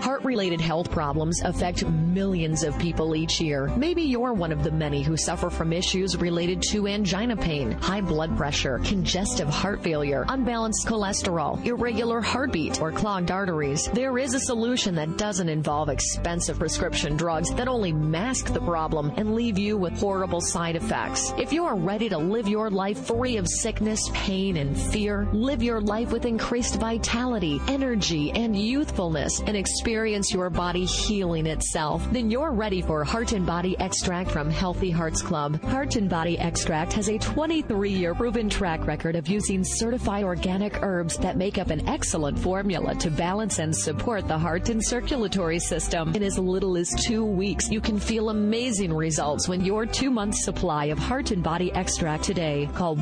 Heart-related health problems affect millions of people each year. Maybe you're one of the many who suffer from issues related to angina pain, high blood pressure, congestive heart failure, unbalanced cholesterol, irregular heartbeat, or clogged arteries. There is a solution that doesn't involve expensive prescription drugs that only mask the problem and leave you with horrible side effects. If you are ready to live your life free of sickness, pain, and fear, live your life with increased vitality, energy, and youthfulness, and experience your body healing itself, then you're ready for Heart and Body Extract from Healthy Hearts Club. Heart and Body Extract has a 23-year proven track record of using certified organic herbs that make up an excellent formula to balance and support the heart and circulatory system. In as little as 2 weeks, you can feel amazing results when your 2-month supply of Heart and Body Extract today. Call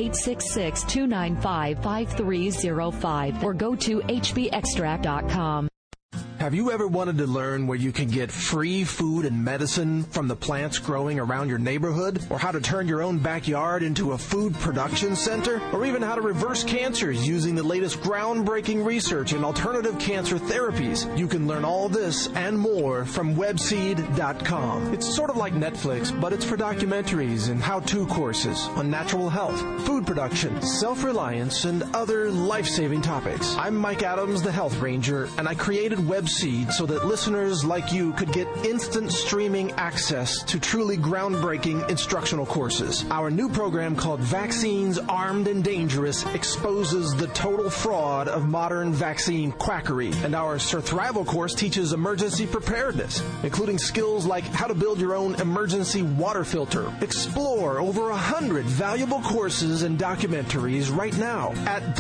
1-866-295-5305 or go to hbextract.com. Have you ever wanted to learn where you can get free food and medicine from the plants growing around your neighborhood? Or how to turn your own backyard into a food production center? Or even how to reverse cancers using the latest groundbreaking research in alternative cancer therapies? You can learn all this and more from webseed.com. It's sort of like Netflix, but it's for documentaries and how-to courses on natural health, food production, self-reliance, and other life-saving topics. I'm Mike Adams, the Health Ranger, and I created Webseed so that listeners like you could get instant streaming access to truly groundbreaking instructional courses. Our new program called Vaccines Armed and Dangerous exposes the total fraud of modern vaccine quackery. And our Surthrival course teaches emergency preparedness, including skills like how to build your own emergency water filter. Explore over 100 valuable courses and documentaries right now at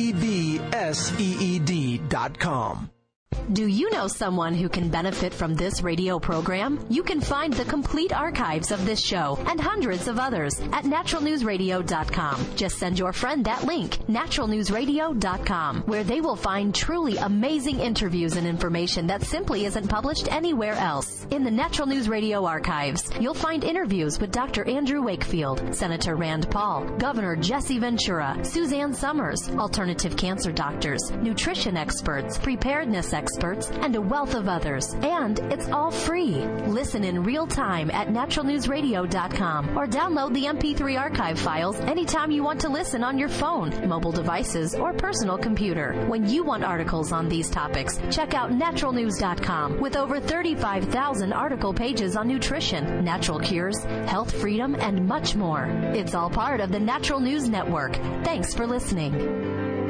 webseed.com. Do you know someone who can benefit from this radio program? You can find the complete archives of this show and hundreds of others at naturalnewsradio.com. Just send your friend that link, naturalnewsradio.com, where they will find truly amazing interviews and information that simply isn't published anywhere else. In the Natural News Radio archives, you'll find interviews with Dr. Andrew Wakefield, Senator Rand Paul, Governor Jesse Ventura, Suzanne Summers, alternative cancer doctors, nutrition experts, preparedness experts, and a wealth of others. And it's all free. Listen in real time at naturalnewsradio.com or download the MP3 archive files anytime you want to listen on your phone, mobile devices, or personal computer. When you want articles on these topics, check out naturalnews.com with over 35,000 article pages on nutrition, natural cures, health freedom, and much more. It's all part of the Natural News Network. Thanks for listening.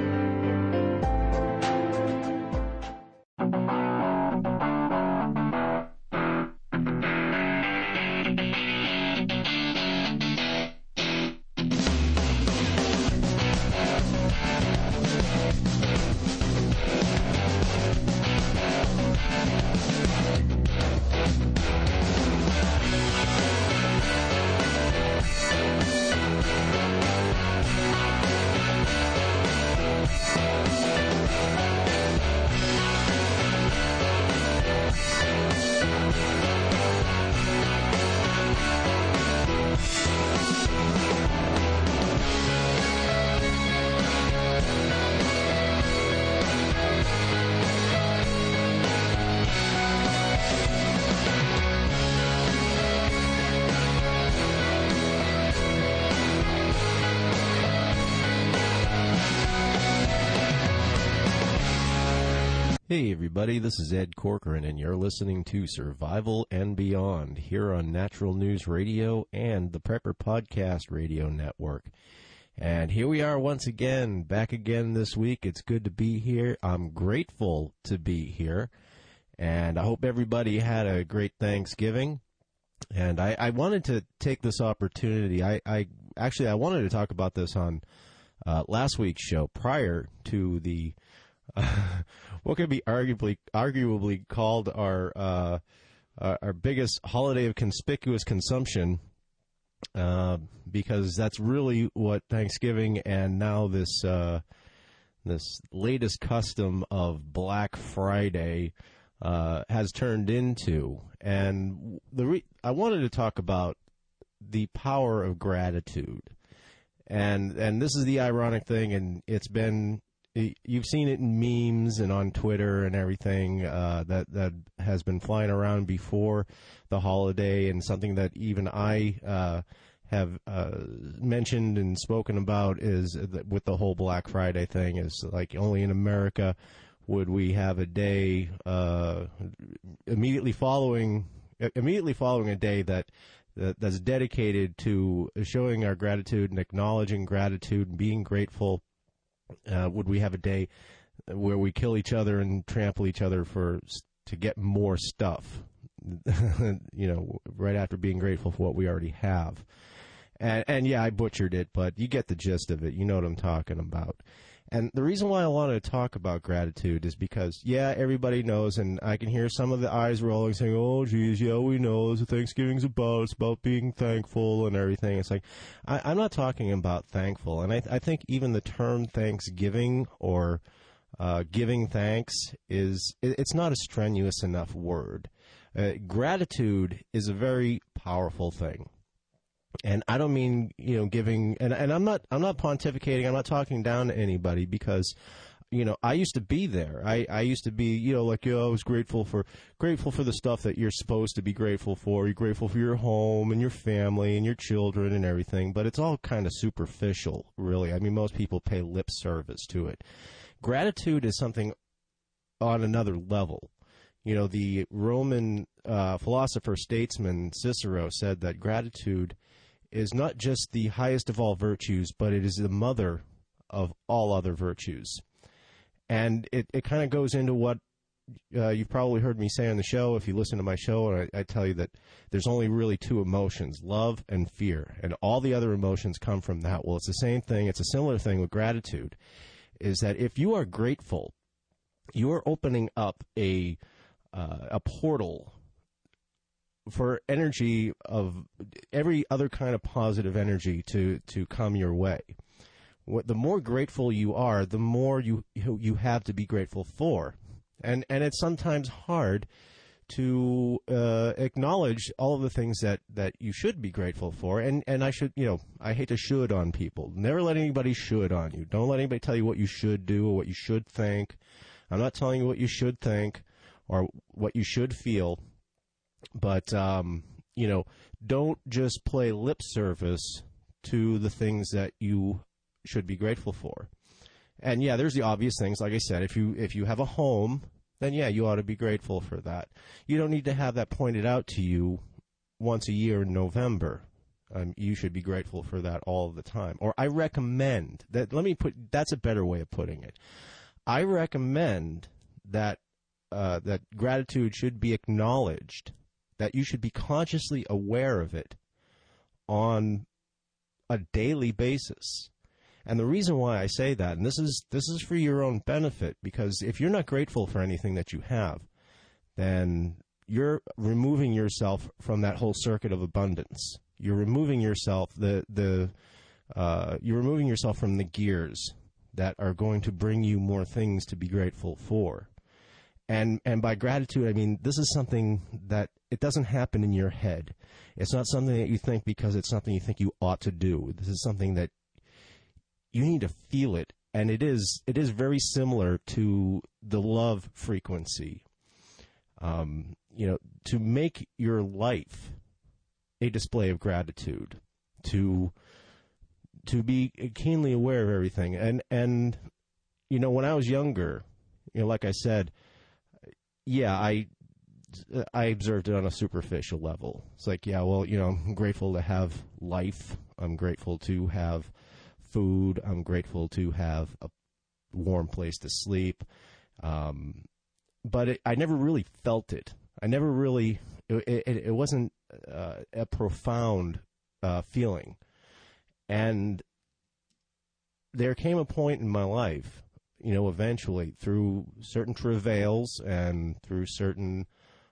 Hey everybody, this is Ed Corcoran and you're listening to Survival and Beyond here on Natural News Radio and the Prepper Podcast Radio Network. And here we are once again, back again this week. It's good to be here. I'm grateful to be here. And I hope everybody had a great Thanksgiving. And I wanted to take this opportunity. I wanted to talk about this on last week's show prior to the what could be arguably called our biggest holiday of conspicuous consumption, because that's really what Thanksgiving and now this latest custom of Black Friday has turned into. And I wanted to talk about the power of gratitude, and this is the ironic thing, and it's been you've seen it in memes and on Twitter and everything that has been flying around before the holiday, and something that even I have mentioned and spoken about is that with the whole Black Friday thing, is like only in America would we have a day immediately following a day that's dedicated to showing our gratitude and acknowledging gratitude and being grateful. Would we have a day where we kill each other and trample each other to get more stuff, right after being grateful for what we already have? And yeah, I butchered it, but you get the gist of it. You know what I'm talking about. And the reason why I wanted to talk about gratitude is because, yeah, everybody knows, and I can hear some of the eyes rolling saying, oh, geez, yeah, we know what Thanksgiving's about. It's about being thankful and everything. It's like, I'm not talking about thankful. And I think even the term Thanksgiving or giving thanks it's not a strenuous enough word. Gratitude is a very powerful thing. And I don't mean, giving, and I'm not pontificating, I'm not talking down to anybody, because, I used to be there. I used to be, I was grateful for the stuff that you're supposed to be grateful for. You're grateful for your home and your family and your children and everything, but it's all kind of superficial, really. I mean, most people pay lip service to it. Gratitude is something on another level. The Roman philosopher, statesman Cicero said that gratitude is not just the highest of all virtues, but it is the mother of all other virtues. And it kind of goes into what you've probably heard me say on the show, if you listen to my show, and I tell you that there's only really two emotions, love and fear, and all the other emotions come from that. Well, it's the same thing. It's a similar thing with gratitude, is that if you are grateful, you are opening up a portal for energy of every other kind of positive energy to come your way. The more grateful you are, the more you have to be grateful for. And it's sometimes hard to acknowledge all of the things that you should be grateful for. And I should, I hate to should on people. Never let anybody should on you. Don't let anybody tell you what you should do or what you should think. I'm not telling you what you should think or what you should feel. But, don't just play lip service to the things that you should be grateful for. And, yeah, there's the obvious things. Like I said, if you have a home, then, yeah, you ought to be grateful for that. You don't need to have that pointed out to you once a year in November. You should be grateful for that all the time. Or I recommend that. That's a better way of putting it. I recommend that gratitude should be acknowledged, that you should be consciously aware of it on a daily basis. And the reason why I say that, and this is for your own benefit, because if you're not grateful for anything that you have, then you're removing yourself from that whole circuit of abundance. You're removing yourself you're removing yourself from the gears that are going to bring you more things to be grateful for. And by gratitude, I mean, this is something that it doesn't happen in your head. It's not something that you think because it's something you think you ought to do. This is something that you need to feel it. And it is very similar to the love frequency. To make your life a display of gratitude, to be keenly aware of everything. And when I was younger, like I said, yeah, I observed it on a superficial level. It's like, yeah, well, I'm grateful to have life. I'm grateful to have food. I'm grateful to have a warm place to sleep. But I never really felt it. I never really, it wasn't a profound feeling. And there came a point in my life, eventually, through certain travails and through certain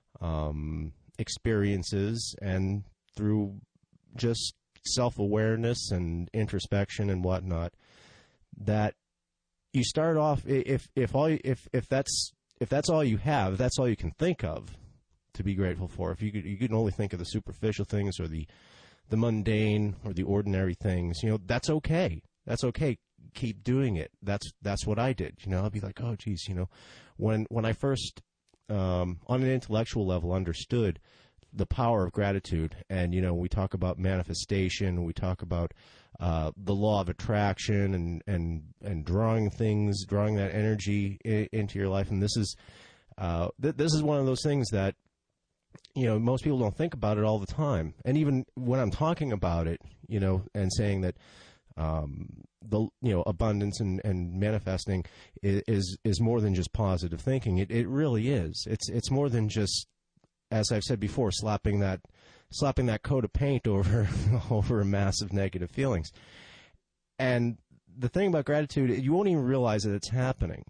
experiences and through just self-awareness and introspection and whatnot, that you start off, if that's all you have, that's all you can think of to be grateful for. If you can only think of the superficial things or the mundane or the ordinary things, that's okay. That's okay. Keep doing it. That's what I did. I'll be like, oh, geez, when I first, on an intellectual level, understood the power of gratitude, and we talk about manifestation, we talk about the law of attraction, and drawing that energy into your life, and this is one of those things that most people don't think about it all the time, and even when I'm talking about it, and saying that abundance and manifesting is more than just positive thinking. It really is. It's more than just, as I've said before, slapping that coat of paint over a mass of negative feelings. And the thing about gratitude, you won't even realize that it's happening.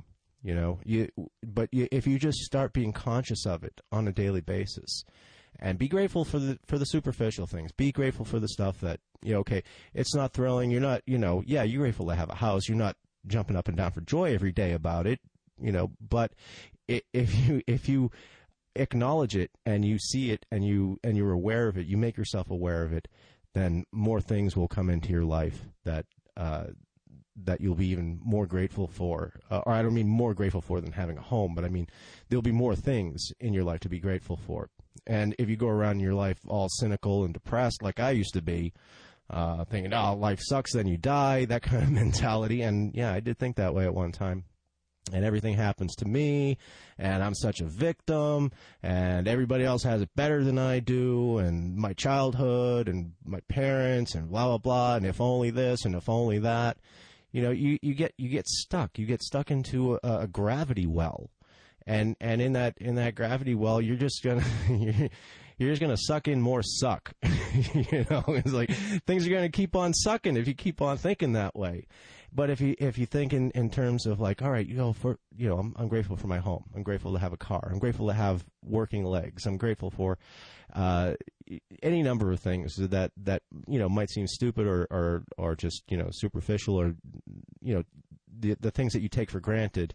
If you just start being conscious of it on a daily basis, and be grateful for the superficial things. Be grateful for the stuff that, okay, it's not thrilling. You're not, you're grateful to have a house. You're not jumping up and down for joy every day about it, but if you acknowledge it and you see it and you're aware of it, you make yourself aware of it, then more things will come into your life that you'll be even more grateful for. Or I don't mean more grateful for than having a home, but I mean there'll be more things in your life to be grateful for. And if you go around your life all cynical and depressed like I used to be, thinking, oh, life sucks, then you die, that kind of mentality. And yeah, I did think that way at one time. And everything happens to me, and I'm such a victim, and everybody else has it better than I do, and my childhood, and my parents, and blah, blah, blah, and if only this, and if only that. You get stuck. You get stuck into a gravity well. And in that gravity well, you're just gonna suck in more suck. It's like things are gonna keep on sucking if you keep on thinking that way. But if you think in terms of like, all right, I'm grateful for my home. I'm grateful to have a car. I'm grateful to have working legs. I'm grateful for any number of things that might seem stupid or just superficial, or the things that you take for granted.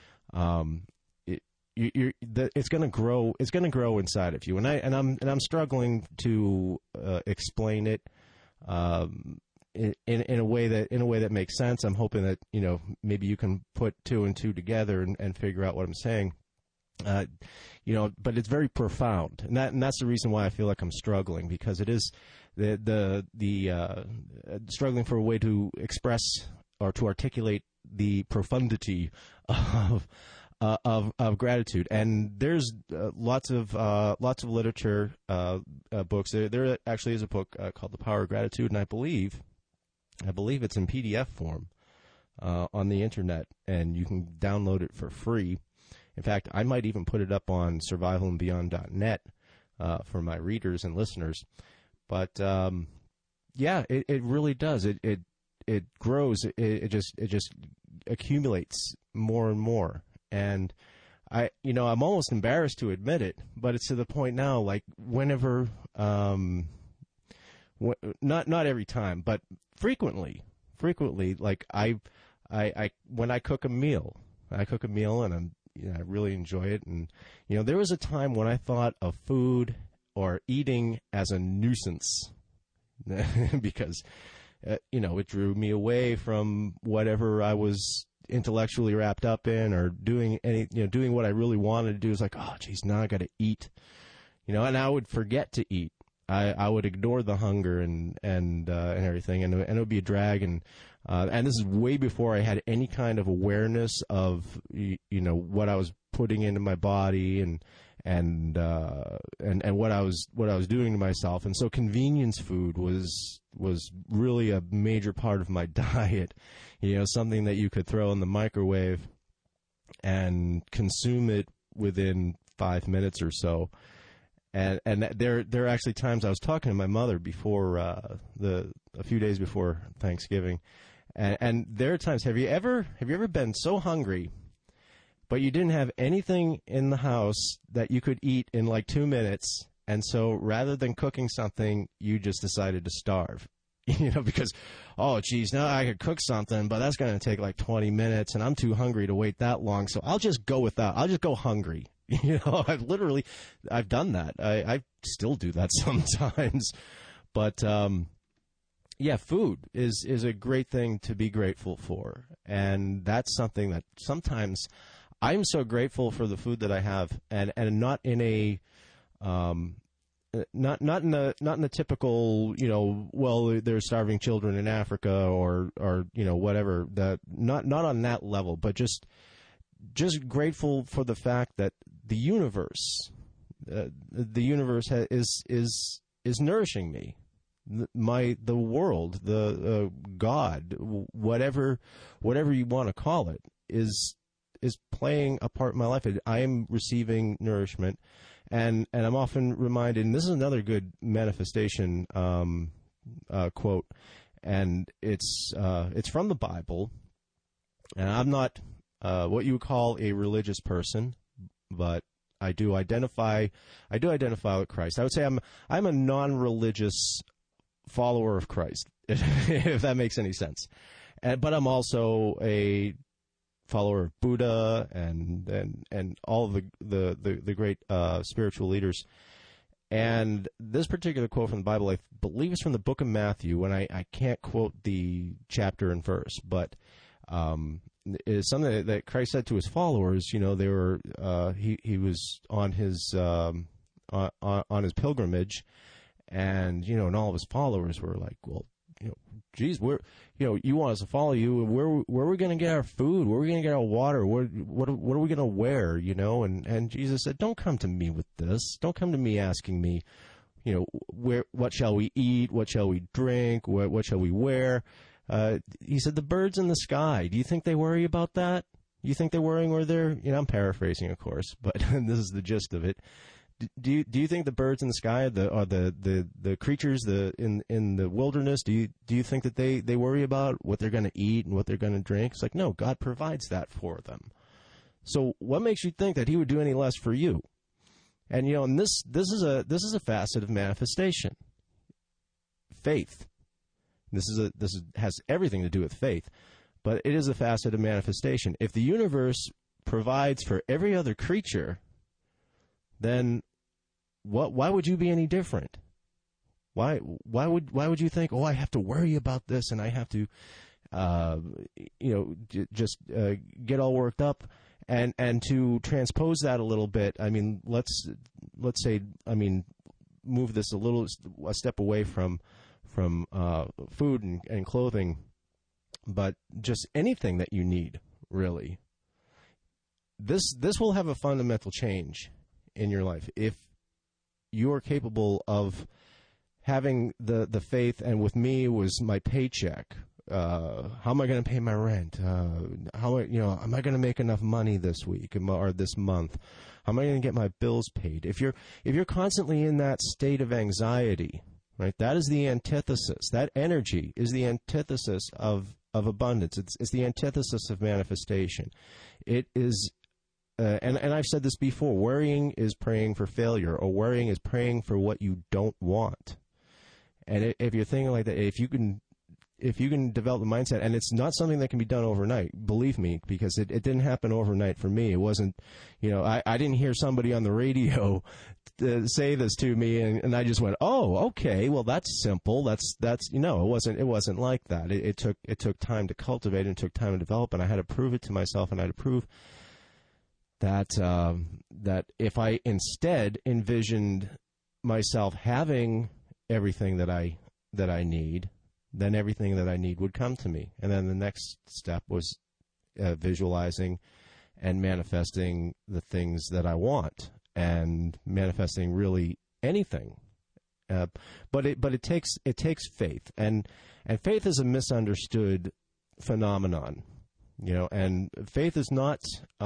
It's going to grow. It's going to grow inside of you, and I'm struggling to explain it in a way that makes sense. I'm hoping that maybe you can put two and two together and figure out what I'm saying. But it's very profound, and that's the reason why I feel like I'm struggling, because it is the struggling for a way to express or to articulate the profundity of gratitude. And there's lots of literature, books. There actually is a book called The Power of Gratitude, and I believe it's in PDF form on the internet, and you can download it for free. In fact, I might even put it up on survivalandbeyond.net for my readers and listeners. But yeah, it really does. It grows. It just accumulates more and more. And I'm almost embarrassed to admit it, but it's to the point now, like whenever, not every time, but frequently, like I when I cook a meal and I really enjoy it. And, there was a time when I thought of food or eating as a nuisance because, it drew me away from whatever I was intellectually wrapped up in, or doing doing what I really wanted to do. Is like, oh, geez, now I got to eat, and I would forget to eat. I would ignore the hunger and everything, and it would be a drag. And this is way before I had any kind of awareness of what I was putting into my body and what I was doing to myself. And so convenience food was really a major part of my diet. Something that you could throw in the microwave and consume it within 5 minutes or so. And there are actually times I was talking to my mother before a few days before Thanksgiving, and there are times. Have you ever been so hungry, but you didn't have anything in the house that you could eat in like 2 minutes, and so rather than cooking something, you just decided to starve? Because, oh, geez, now I could cook something, but that's going to take like 20 minutes, and I'm too hungry to wait that long, so I'll just go with that. I'll just go hungry. I've done that. I still do that sometimes. But yeah, food is a great thing to be grateful for, and that's something that sometimes I'm so grateful for the food that I have, and not in a not in the typical, well, there's starving children in Africa or whatever, that not on that level, but just grateful for the fact that the universe is nourishing me. The world, the God, whatever you want to call it, is playing a part in my life. I am receiving nourishment, and I'm often reminded, and this is another good manifestation quote, and it's from the Bible, and I'm not what you would call a religious person, but I do identify with Christ. I would say I'm a non-religious follower of Christ, if that makes any sense. But I'm also a follower of Buddha and all of the great spiritual leaders. And this particular quote from the Bible, I believe, is from the book of Matthew, and I can't quote the chapter and verse, but is something that Christ said to his followers. They were he was on his pilgrimage. And, and all of his followers were like, well, geez, you want us to follow you. Where are we going to get our food? Where are we going to get our water? What are we going to wear? And Jesus said, don't come to me with this. Don't come to me asking me, what shall we eat? What shall we drink? What shall we wear? He said, the birds in the sky, do you think they worry about that? You think they're worrying where they're, I'm paraphrasing, of course, but this is the gist of it. Do you think the birds in the sky, the creatures in the wilderness, do you think that they worry about what they're going to eat and what they're going to drink? It's like, no, God provides that for them. So what makes you think that he would do any less for you? And and this is a facet of manifestation. Faith. This has everything to do with faith, but it is a facet of manifestation. If the universe provides for every other creature, then why would you be any different? Why would you think, I have to worry about this and I have to just get all worked up? And to transpose that a little bit, I mean, let's say, move this a step away from food and clothing, but just anything that you need, really. This will have a fundamental change in your life if you are capable of having the faith. And with me, it was my paycheck. How am I going to pay my rent? Am I going to make enough money this week or this month? How am I going to get my bills paid? If you're constantly in that state of anxiety, right? That is the antithesis. That energy is the antithesis of abundance. It's the antithesis of manifestation. It is. And I've said this before, worrying is praying for failure, or worrying is praying for what you don't want. And if you're thinking like that, if you can develop the mindset, and it's not something that can be done overnight, believe me, because it didn't happen overnight for me. It wasn't, I didn't hear somebody on the radio say this to me, and I just went, oh, okay, well, that's simple. That's it wasn't like that. It took time to cultivate, and it took time to develop, and I had to prove it to myself, and I had to prove that if I instead envisioned myself having everything that I need, then everything that I need would come to me. And then the next step was visualizing and manifesting the things that I want, and manifesting really anything. But it takes faith, and faith is a misunderstood phenomenon, and faith is not.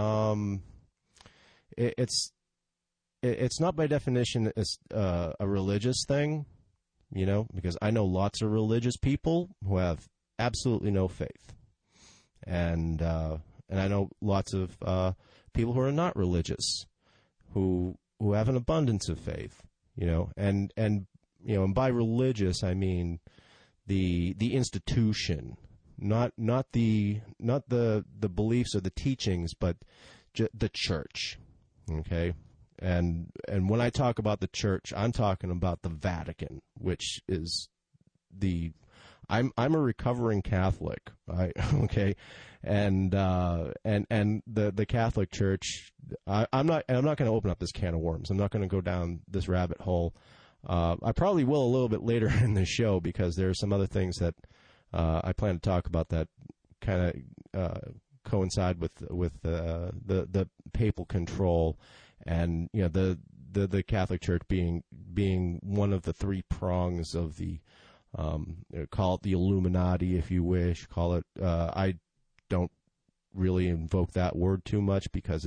It's not by definition a religious thing, because I know lots of religious people who have absolutely no faith, and I know lots of people who are not religious who have an abundance of faith, and by religious I mean the institution, not the beliefs or the teachings, but the church. Okay, and when I talk about the church, I'm talking about the Vatican, which is I'm a recovering Catholic. Okay, and the Catholic Church. I'm not going to open up this can of worms. I'm not going to go down this rabbit hole. I probably will a little bit later in the show because there are some other things that I plan to talk about that kind of coincide with the papal control, and the Catholic Church being one of the three prongs of the call it the Illuminati if you wish, call it I don't really invoke that word too much because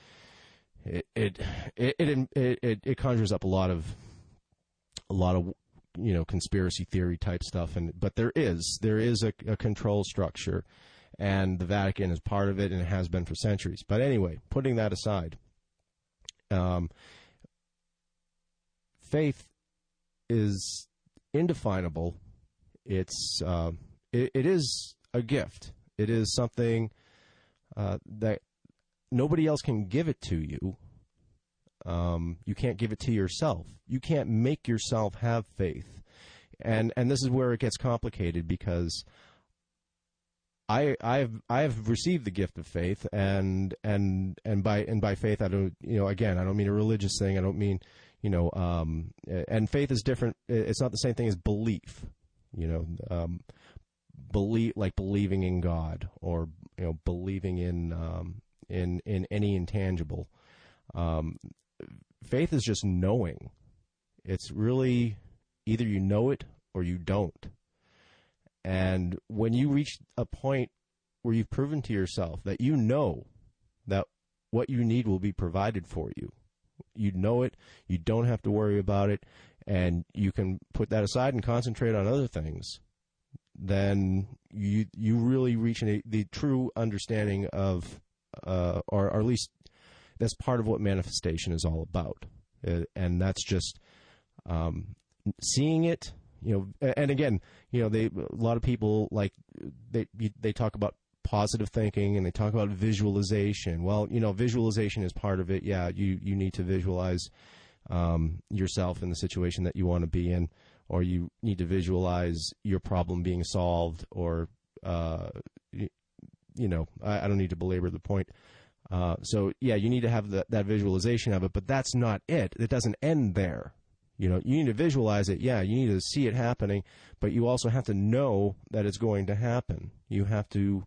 it conjures up a lot of conspiracy theory type stuff, but there is a control structure, and the Vatican is part of it, and it has been for centuries. But anyway, putting that aside, faith is indefinable. It is a gift. It is something that nobody else can give it to you. You can't give it to yourself. You can't make yourself have faith. And this is where it gets complicated because I have received the gift of faith, and by faith I don't again, I don't mean a religious thing. I don't mean and faith is different. It's not the same thing as belief. Believing in God, or believing in any intangible. Faith is just knowing. It's really either you know it or you don't. And when you reach a point where you've proven to yourself that you know that what you need will be provided for you, you know it, you don't have to worry about it, and you can put that aside and concentrate on other things, then you really reach the true understanding of, or at least that's part of what manifestation is all about. And that's just seeing it, and again, a lot of people they talk about positive thinking and they talk about visualization. Well, visualization is part of it. Yeah, you need to visualize yourself in the situation that you want to be in, or you need to visualize your problem being solved, or I don't need to belabor the point. So yeah, you need to have that visualization of it, but that's not it. It doesn't end there. You need to visualize it. Yeah, you need to see it happening, but you also have to know that it's going to happen. You have to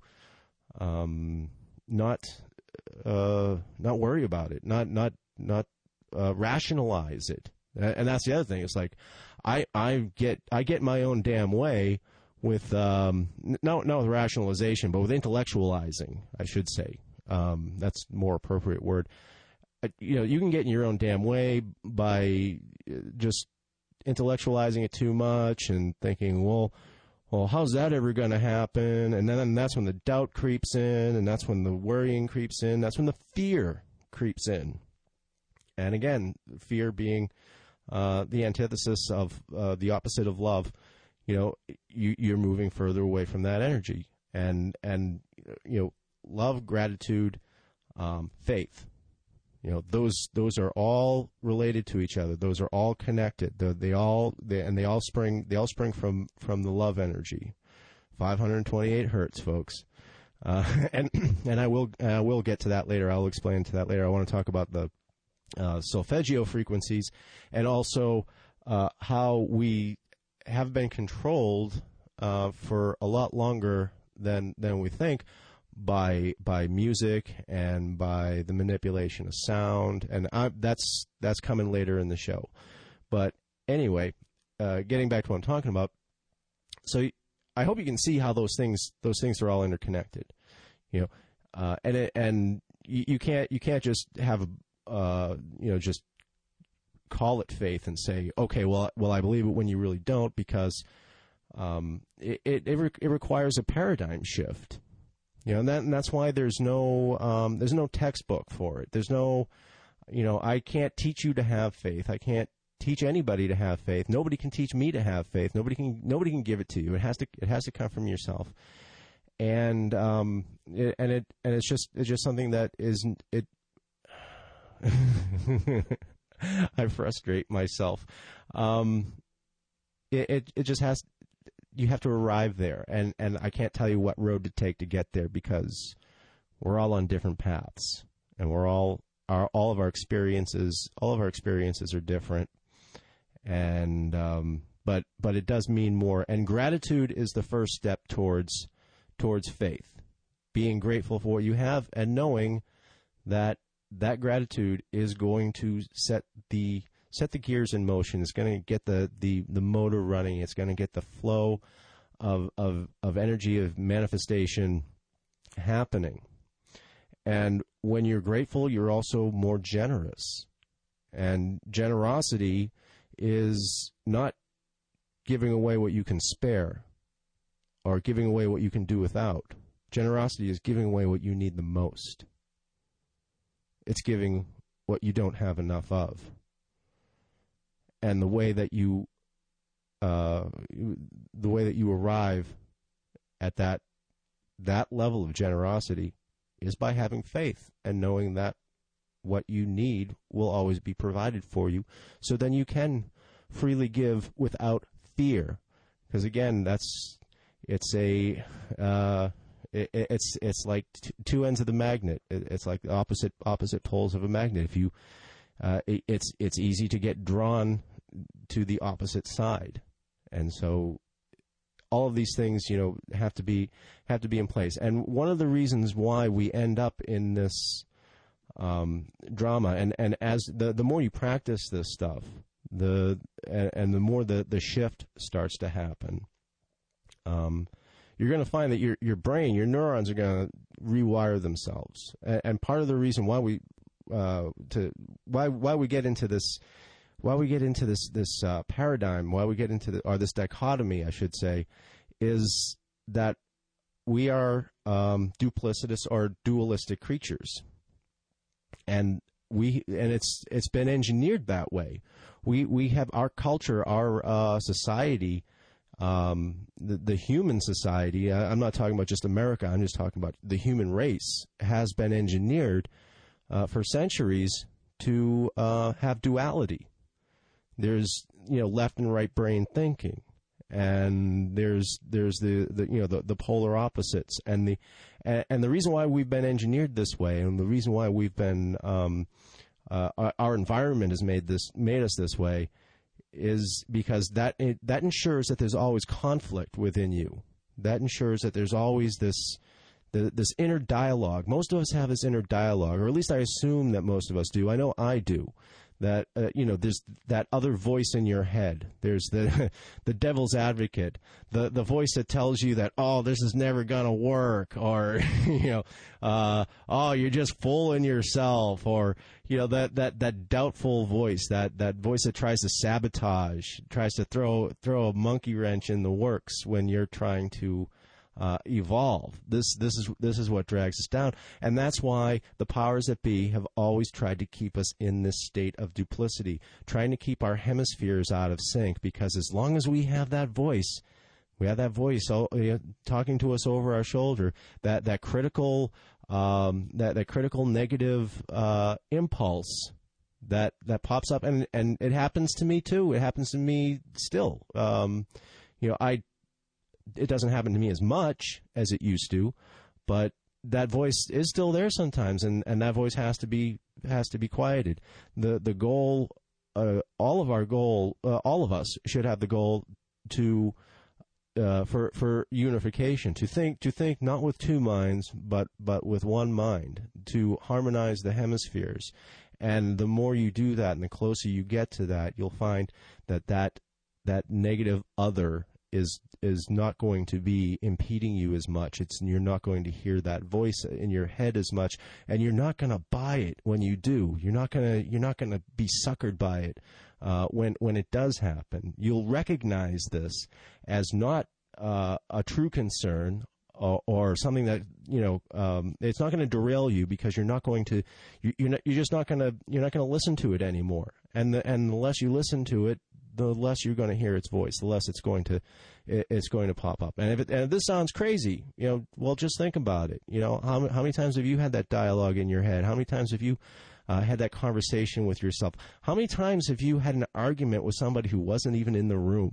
not worry about it, not rationalize it. And that's the other thing. It's like I get my own damn way with not with rationalization, but with intellectualizing, I should say. That's a more appropriate word. You can get in your own damn way by just intellectualizing it too much and thinking, well, how's that ever going to happen? And then that's when the doubt creeps in, and that's when the worrying creeps in. That's when the fear creeps in. And again, fear being the antithesis of the opposite of love. You're moving further away from that energy. And love, gratitude, faith. Those are all related to each other. Those are all connected. They all spring from the love energy. 528 hertz, folks. And I will get to that later. I'll explain to that later. I want to talk about the solfeggio frequencies, and also how we have been controlled for a lot longer than we think by music and by the manipulation of sound, and that's coming later in the show. But anyway, getting back to what I'm talking about, so I hope you can see how those things are all interconnected, and you can't just have just call it faith and say, okay, well I believe it when you really don't, because it requires a paradigm shift. And that's why there's no textbook for it. There's no, I can't teach you to have faith. I can't teach anybody to have faith. Nobody can teach me to have faith. Nobody can give it to you. It has to come from yourself. And it's just something that isn't it. I frustrate myself. It just has. arrive there, and I can't tell you what road to take to get there, because we're all on different paths, and all of our experiences are different, and but it does mean more. And gratitude is the first step towards faith, being grateful for what you have, and knowing that gratitude is going to set the gears in motion. It's going to get the motor running. It's going to get the flow of energy, of manifestation happening. And when you're grateful, you're also more generous. And generosity is not giving away what you can spare or giving away what you can do without. Generosity is giving away what you need the most. It's giving what you don't have enough of. And the way that you arrive at that level of generosity is by having faith and knowing that what you need will always be provided for you. So then you can freely give without fear, because again, it's like two ends of the magnet. It's like the opposite poles of a magnet. If you it's easy to get drawn to the opposite side, and so all of these things, have to be in place. And one of the reasons why we end up in this drama, and as the more you practice this stuff, the more the shift starts to happen. You're going to find that your brain, your neurons are going to rewire themselves. And part of the reason why we get into this paradigm, why we get into this dichotomy, I should say, is that we are duplicitous or dualistic creatures, and it's been engineered that way. We have our culture, our society. The human society, I'm not talking about just America, I'm just talking about the human race, has been engineered for centuries to have duality. There's left and right brain thinking, and there's the polar opposites, and the reason why we've been engineered this way, and the reason why we've been our environment has made us this way, is because that ensures that there's always conflict within you. That ensures that there's always this inner dialogue. Most of us have this inner dialogue, or at least I assume that most of us do. I know I do. That there's that other voice in your head. There's the devil's advocate, the voice that tells you that, oh, this is never gonna work, or oh, you're just fooling yourself, or that doubtful voice, that voice that tries to sabotage, tries to throw a monkey wrench in the works when you're trying to evolve. This is what drags us down, and that's why the powers that be have always tried to keep us in this state of duplicity, trying to keep our hemispheres out of sync. Because as long as we have that voice talking to us over our shoulder, that critical negative impulse that pops up, and it happens to me too. It happens to me still. It doesn't happen to me as much as it used to, but that voice is still there sometimes, and that voice has to be quieted. The goal, all of us should have the goal to for unification, to think not with two minds, but with one mind, to harmonize the hemispheres. And the more you do that, and the closer you get to that, you'll find that negative other is not going to be impeding you as much. You're not going to hear that voice in your head as much, and you're not going to buy it when you do. You're not going to be suckered by it when it does happen. You'll recognize this as not a true concern or something that it's not going to derail you, because you're not going to listen to it anymore. And the less you listen to it, the less you're going to hear its voice, the less it's going to pop up. And if this sounds crazy, well, just think about it. How many times have you had that dialogue in your head? How many times have you had that conversation with yourself? How many times have you had an argument with somebody who wasn't even in the room?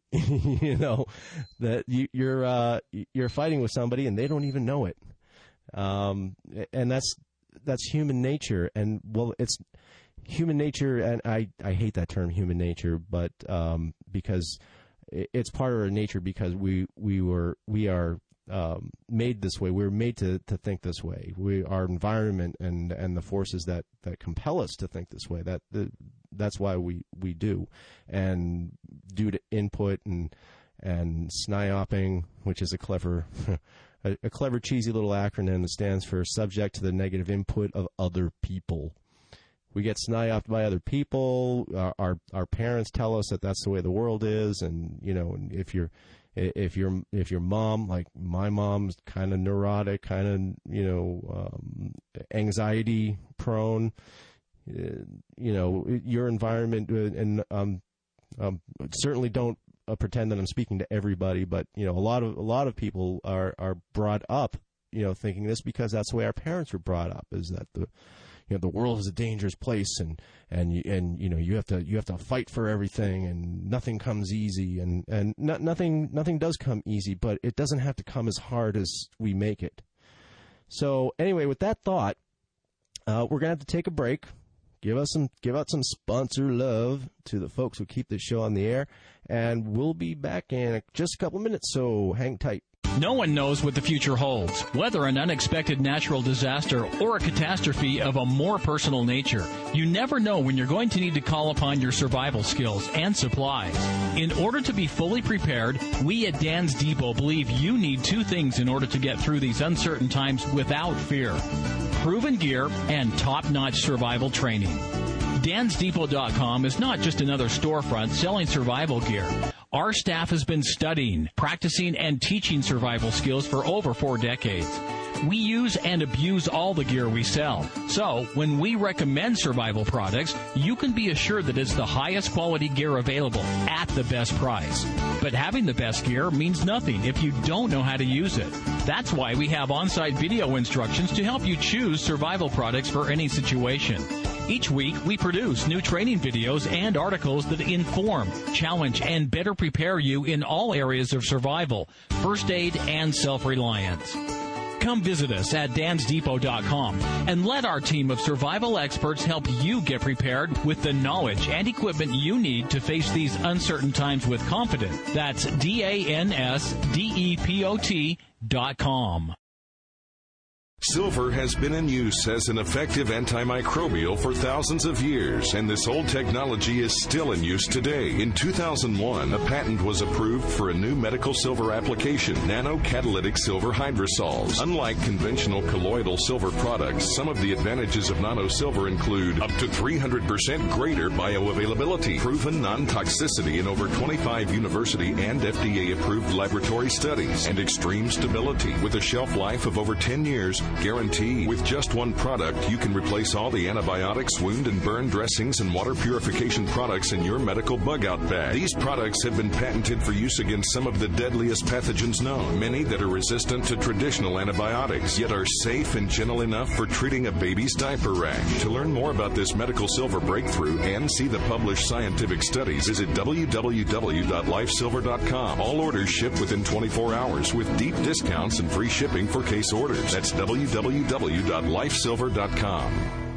you know, that you're fighting with somebody and they don't even know it. And that's human nature. And well, it's human nature. And I hate that term, human nature, but, because it's part of our nature, because we are made this way. We're made to think this way. Our environment and the forces that compel us to think this way. That's why we do. And due to input and SNIOPing, which is a clever cheesy little acronym that stands for subject to the negative input of other people. We get SNIOPed by other people. Our parents tell us that that's the way the world is, and you know, if your mom, like my mom's kind of neurotic, kind of, you know, anxiety prone, you know, your environment, and certainly don't pretend that I'm speaking to everybody, but you know, a lot of people are brought up, you know, thinking this because that's the way our parents were brought up, is that the world is a dangerous place, and you know, you have to fight for everything, and nothing comes easy, and nothing does come easy, but it doesn't have to come as hard as we make it. So anyway, with that thought, we're gonna have to take a break. Give out some sponsor love to the folks who keep this show on the air, and we'll be back in just a couple of minutes. So hang tight. No one knows what the future holds, whether an unexpected natural disaster or a catastrophe of a more personal nature. You never know when you're going to need to call upon your survival skills and supplies. In order to be fully prepared, we at Dan's Depot believe you need two things in order to get through these uncertain times without fear: proven gear and top-notch survival training. DansDepot.com is not just another storefront selling survival gear. Our staff has been studying, practicing, and teaching survival skills for over 4 decades. We use and abuse all the gear we sell. So, when we recommend survival products, you can be assured that it's the highest quality gear available at the best price. But having the best gear means nothing if you don't know how to use it. That's why we have on-site video instructions to help you choose survival products for any situation. Each week, we produce new training videos and articles that inform, challenge, and better prepare you in all areas of survival, first aid, and self-reliance. Come visit us at dansdepot.com and let our team of survival experts help you get prepared with the knowledge and equipment you need to face these uncertain times with confidence. That's DANSDEPOT.com. Silver has been in use as an effective antimicrobial for thousands of years, and this old technology is still in use today. In 2001, a patent was approved for a new medical silver application, nanocatalytic silver hydrosols. Unlike conventional colloidal silver products, some of the advantages of nano silver include up to 300% greater bioavailability, proven non-toxicity in over 25 university and FDA-approved laboratory studies, and extreme stability with a shelf life of over 10 years, guaranteed. With just one product, you can replace all the antibiotics, wound and burn dressings, and water purification products in your medical bug-out bag. These products have been patented for use against some of the deadliest pathogens known, many that are resistant to traditional antibiotics, yet are safe and gentle enough for treating a baby's diaper rash. To learn more about this medical silver breakthrough and see the published scientific studies, visit www.lifesilver.com. All orders ship within 24 hours with deep discounts and free shipping for case orders. That's www.lifesilver.com.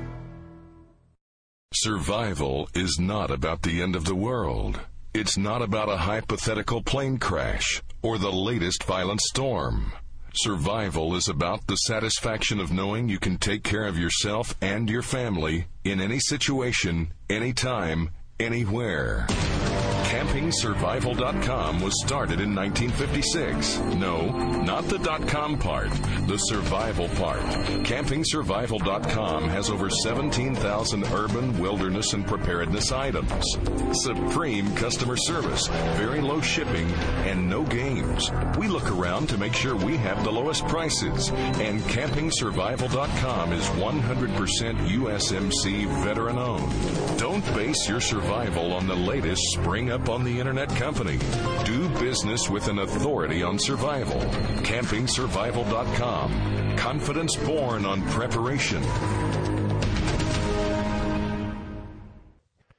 Survival is not about the end of the world. It's not about a hypothetical plane crash or the latest violent storm. Survival is about the satisfaction of knowing you can take care of yourself and your family in any situation, anytime, anywhere. CampingSurvival.com was started in 1956. No, not the .com part, the survival part. CampingSurvival.com has over 17,000 urban, wilderness, and preparedness items. Supreme customer service, very low shipping, and no games. We look around to make sure we have the lowest prices. And CampingSurvival.com is 100% USMC veteran-owned. Don't base your survival on the latest spring-up on the internet company. Do business with an authority on survival. CampingSurvival.com. Confidence born on preparation.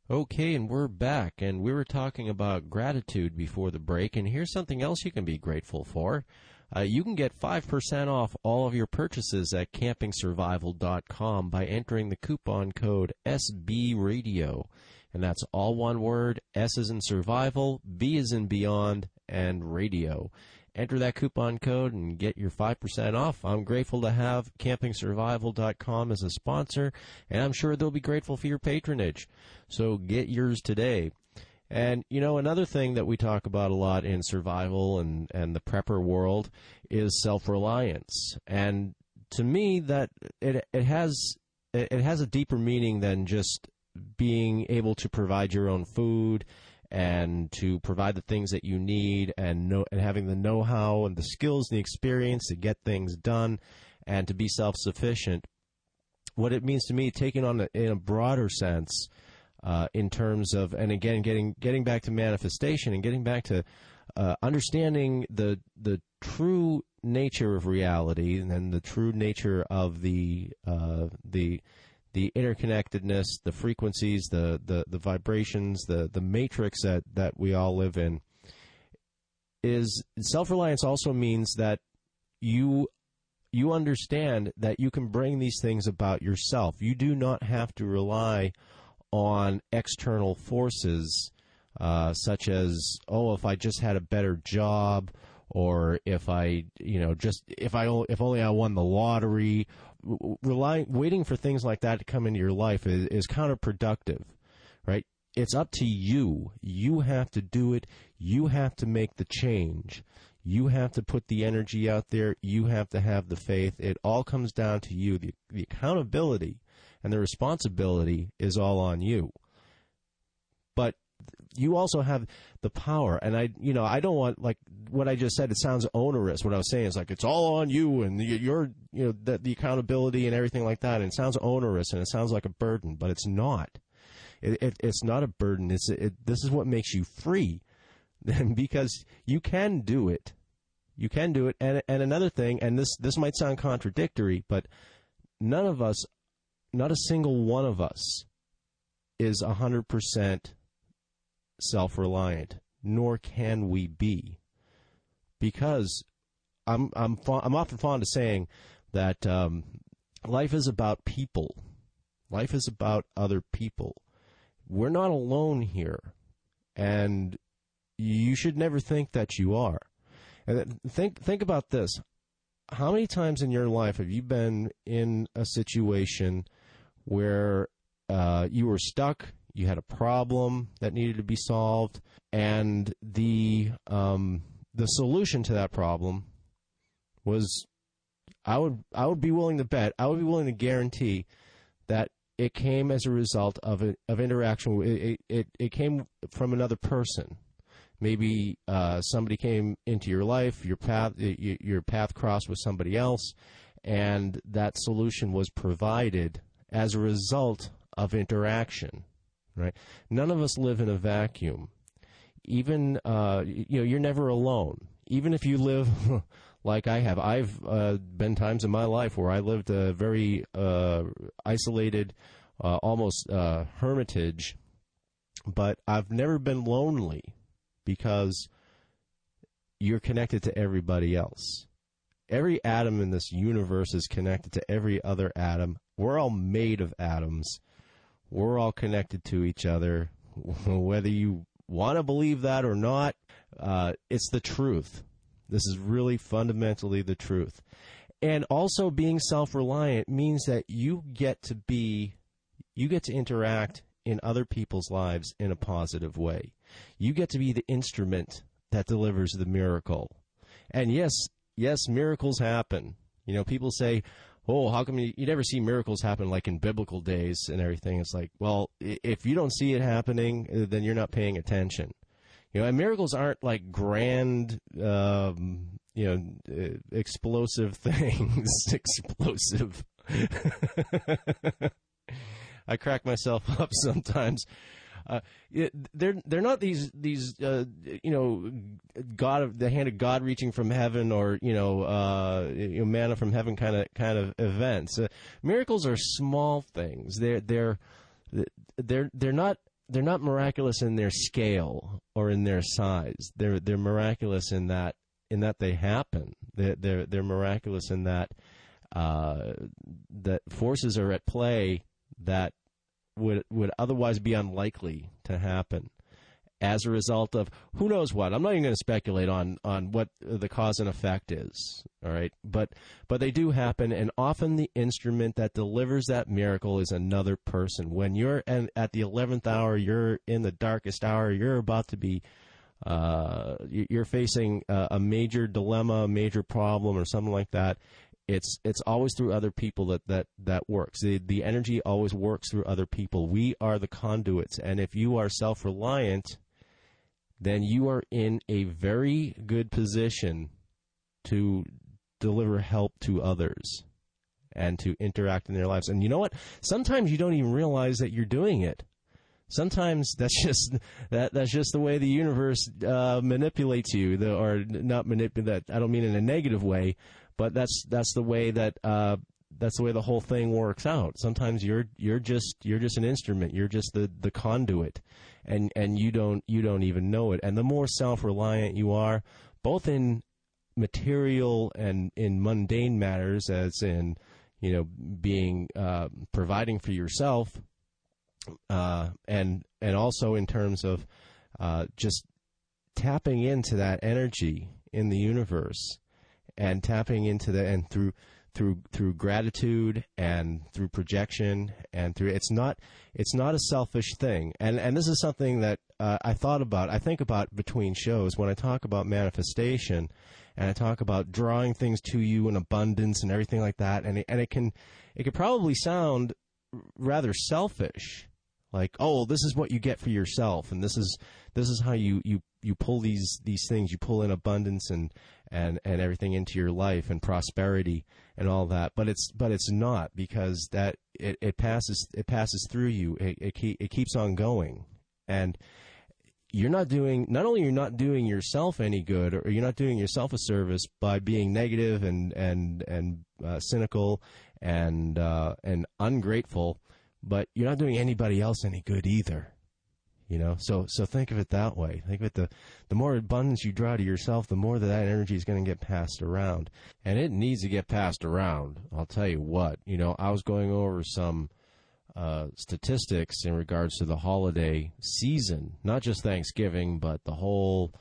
Okay, and we're back, and we were talking about gratitude before the break, and here's something else you can be grateful for. You can get 5% off all of your purchases at campingsurvival.com by entering the coupon code SBRadio, and that's all one word, S as in survival, B as in beyond, and radio. Enter that coupon code and get your 5% off. I'm grateful to have campingsurvival.com as a sponsor, and I'm sure they'll be grateful for your patronage. So get yours today. And, you know, another thing that we talk about a lot in survival and the prepper world is self-reliance. And to me, that it has a deeper meaning than just being able to provide your own food and to provide the things that you need and having the know-how and the skills and the experience to get things done and to be self-sufficient. What it means to me, taking on in a broader sense, in terms of, and again, getting back to manifestation and getting back to understanding the true nature of reality and then the true nature of the interconnectedness, the frequencies, the vibrations, the matrix that we all live in. Is self-reliance also means that you understand that you can bring these things about yourself. You do not have to rely on external forces, such as, if I just had a better job, or if only I won the lottery. Waiting for things like that to come into your life is counterproductive, right? It's up to you. You have to do it. You have to make the change. You have to put the energy out there. You have to have the faith. It all comes down to you. The accountability and the responsibility is all on you. But you also have the power, and I don't want, like what I just said, it sounds onerous. What I was saying is like it's all on you, and you're the accountability and everything like that, and it sounds onerous and it sounds like a burden, but it's not. It's not a burden. This is what makes you free, because you can do it. You can do it. And another thing, and this might sound contradictory, but none of us, not a single one of us, is 100% self-reliant, nor can we be, because I'm often fond of saying that life is about people. Life is about other people. We're not alone here, and you should never think that you are. And think about this. How many times in your life have you been in a situation where you were stuck, you had a problem that needed to be solved, and the solution to that problem was, I would be willing to bet, I would be willing to guarantee that it came as a result of interaction. It came from another person. Maybe somebody came into your life, your path crossed with somebody else, and that solution was provided as a result of interaction. Right? None of us live in a vacuum. Even you're never alone. Even if you live like I have, I've been times in my life where I lived a very isolated, almost hermitage, but I've never been lonely, because you're connected to everybody else. Every atom in this universe is connected to every other atom. We're all made of atoms. We're all connected to each other. Whether you want to believe that or not, it's the truth. This is really fundamentally the truth. And also, being self-reliant means that you get to interact in other people's lives in a positive way. You get to be the instrument that delivers the miracle. And yes, miracles happen. People say, how come you never see miracles happen like in biblical days and everything? It's like, well, if you don't see it happening, then you're not paying attention. And miracles aren't like grand, explosive things. Explosive. I crack myself up sometimes. They're not these God, the hand of God reaching from heaven, or manna from heaven kind of events. Miracles are small things. They're not not miraculous in their scale or in their size. They're miraculous in that they happen. They're miraculous in that that forces are at play that would otherwise be unlikely to happen as a result of who knows what. I'm not even going to speculate on what the cause and effect is, all right? But they do happen, and often the instrument that delivers that miracle is another person. When you're at the 11th hour, you're in the darkest hour, you're about to be, you're facing a major dilemma, a major problem, or something like that. It's always through other people that works. The energy always works through other people. We are the conduits, and if you are self-reliant, then you are in a very good position to deliver help to others and to interact in their lives. And you know what? Sometimes you don't even realize that you're doing it. Sometimes that's just the way the universe manipulates you, or not manipulate. I don't mean in a negative way, but that's the way that that's the way the whole thing works out. Sometimes you're just an instrument. You're just the conduit, and you don't even know it. And the more self-reliant you are, both in material and in mundane matters, as in being providing for yourself, and also in terms of just tapping into that energy in the universe, and tapping into and through gratitude and through projection and through it's not a selfish thing, and this is something that I think about between shows when I talk about manifestation, and I talk about drawing things to you in abundance and everything like that, and it can probably sound rather selfish, like, oh, this is what you get for yourself, and this is how you pull these things, you pull in abundance and everything into your life, and prosperity and all that. But it's not, because that it passes through you. It keeps on going, and not only you're not doing yourself any good, or you're not doing yourself a service by being negative and cynical and ungrateful, but you're not doing anybody else any good either. So think of it that way. Think of it, the more abundance you draw to yourself, the more that energy is going to get passed around. And it needs to get passed around. I'll tell you what, I was going over some statistics in regards to the holiday season, not just Thanksgiving, but the whole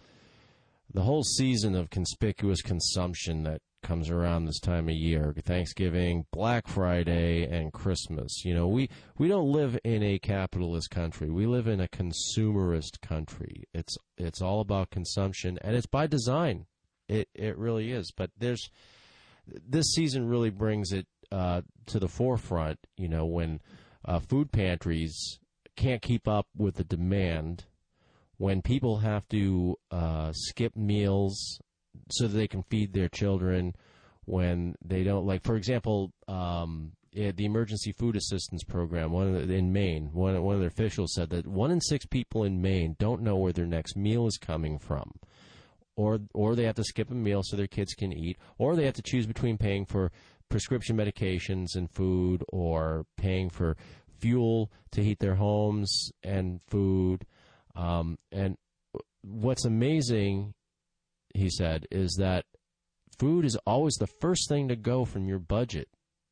season of conspicuous consumption that comes around this time of year. Thanksgiving, Black Friday, and Christmas. We don't live in a capitalist country. We live in a consumerist country. It's all about consumption, and it's by design. It really is. But this season really brings it to the forefront, when food pantries can't keep up with the demand, when people have to skip meals so that they can feed their children, when they don't, like, for example, the Emergency Food Assistance Program in Maine, one of their officials said that 1 in 6 people in Maine don't know where their next meal is coming from, or they have to skip a meal so their kids can eat, or they have to choose between paying for prescription medications and food, or paying for fuel to heat their homes and food. And what's amazing, he said, is that food is always the first thing to go from your budget.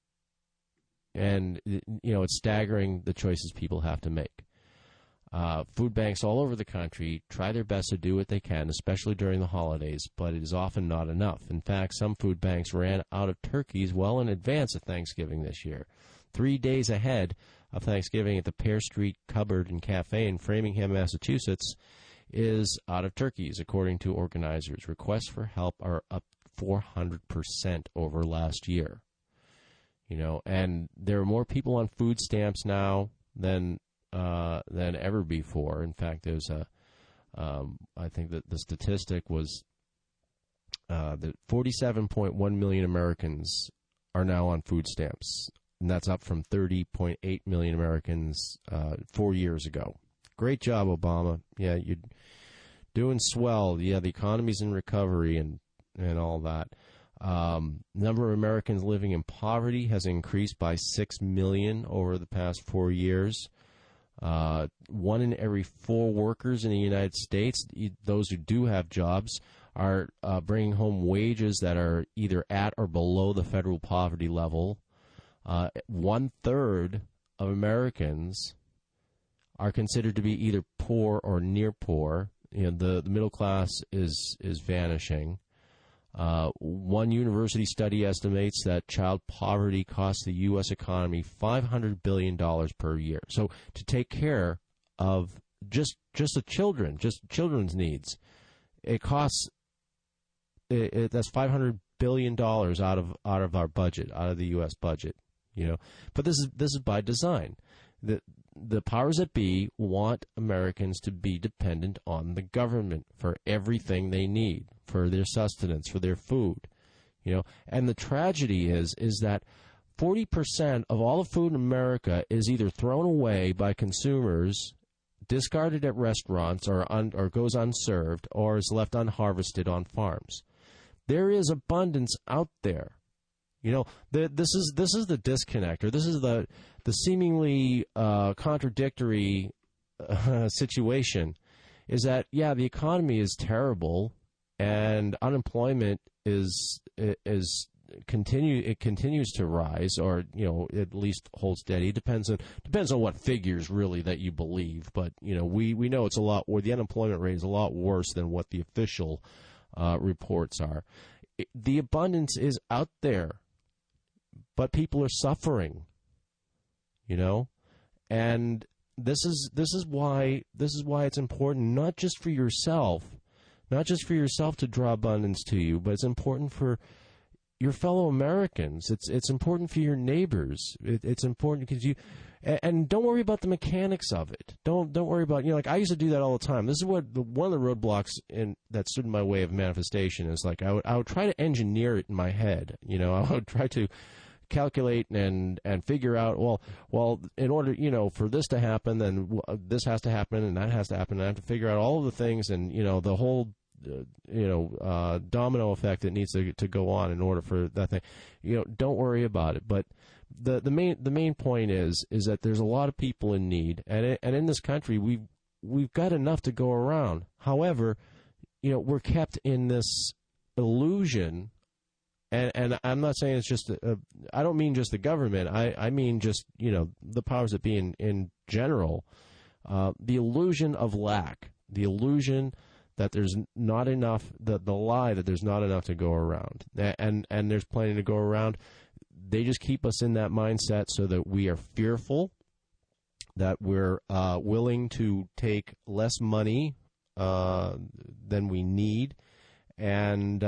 And, it's staggering the choices people have to make. Food banks all over the country try their best to do what they can, especially during the holidays, but it is often not enough. In fact, some food banks ran out of turkeys well in advance of Thanksgiving this year. 3 days ahead of Thanksgiving at the Pear Street Cupboard and Cafe in Framingham, Massachusetts, is out of turkeys, according to organizers. Requests for help are up 400% over last year. And there are more people on food stamps now than ever before. In fact, there's I think that the statistic was that 47.1 million Americans are now on food stamps, and that's up from 30.8 million Americans 4 years ago. Great job, Obama. Yeah, you're doing swell. Yeah, the economy's in recovery and all that. Number of Americans living in poverty has increased by 6 million over the past 4 years. 1 in every 4 workers in the United States, those who do have jobs, are bringing home wages that are either at or below the federal poverty level. 1/3 of Americans are considered to be either poor or near poor. The middle class is vanishing. One university study estimates that child poverty costs the U.S. economy $500 billion per year. So to take care of just the children, just children's needs, it costs that's $500 billion out of our budget, out of the U.S. budget. But this is by design. The powers that be want Americans to be dependent on the government for everything they need, for their sustenance, for their food, And the tragedy is that 40% of all the food in America is either thrown away by consumers, discarded at restaurants, or goes unserved, or is left unharvested on farms. There is abundance out there. This is the disconnect, or this is the seemingly contradictory situation, is that, the economy is terrible and unemployment continues to rise, or at least hold steady. Depends on what figures really that you believe, but we know it's a lot, or the unemployment rate is a lot worse than what the official reports are. The abundance is out there, but people are suffering, and this is why it's important, not just for yourself to draw abundance to you, but it's important for your fellow Americans. It's important for your neighbors. It's important because and don't worry about the mechanics of it. Don't worry about, I used to do that all the time. This is one of the roadblocks that stood in my way of manifestation is like I would try to engineer it in my head. I would try to calculate and figure out, well, in order, for this to happen, then this has to happen and that has to happen. And I have to figure out all of the things and, the whole domino effect that needs to go on in order for that thing. Don't worry about it. But the main point is that there's a lot of people in need, and in this country we've got enough to go around. However, we're kept in this illusion, and I'm not saying it's just I don't mean just the government. I mean just the powers that be in general. The illusion of lack, the illusion that there's not enough, the lie that there's not enough to go around, and there's plenty to go around. They just keep us in that mindset so that we are fearful, that we're willing to take less money than we need, and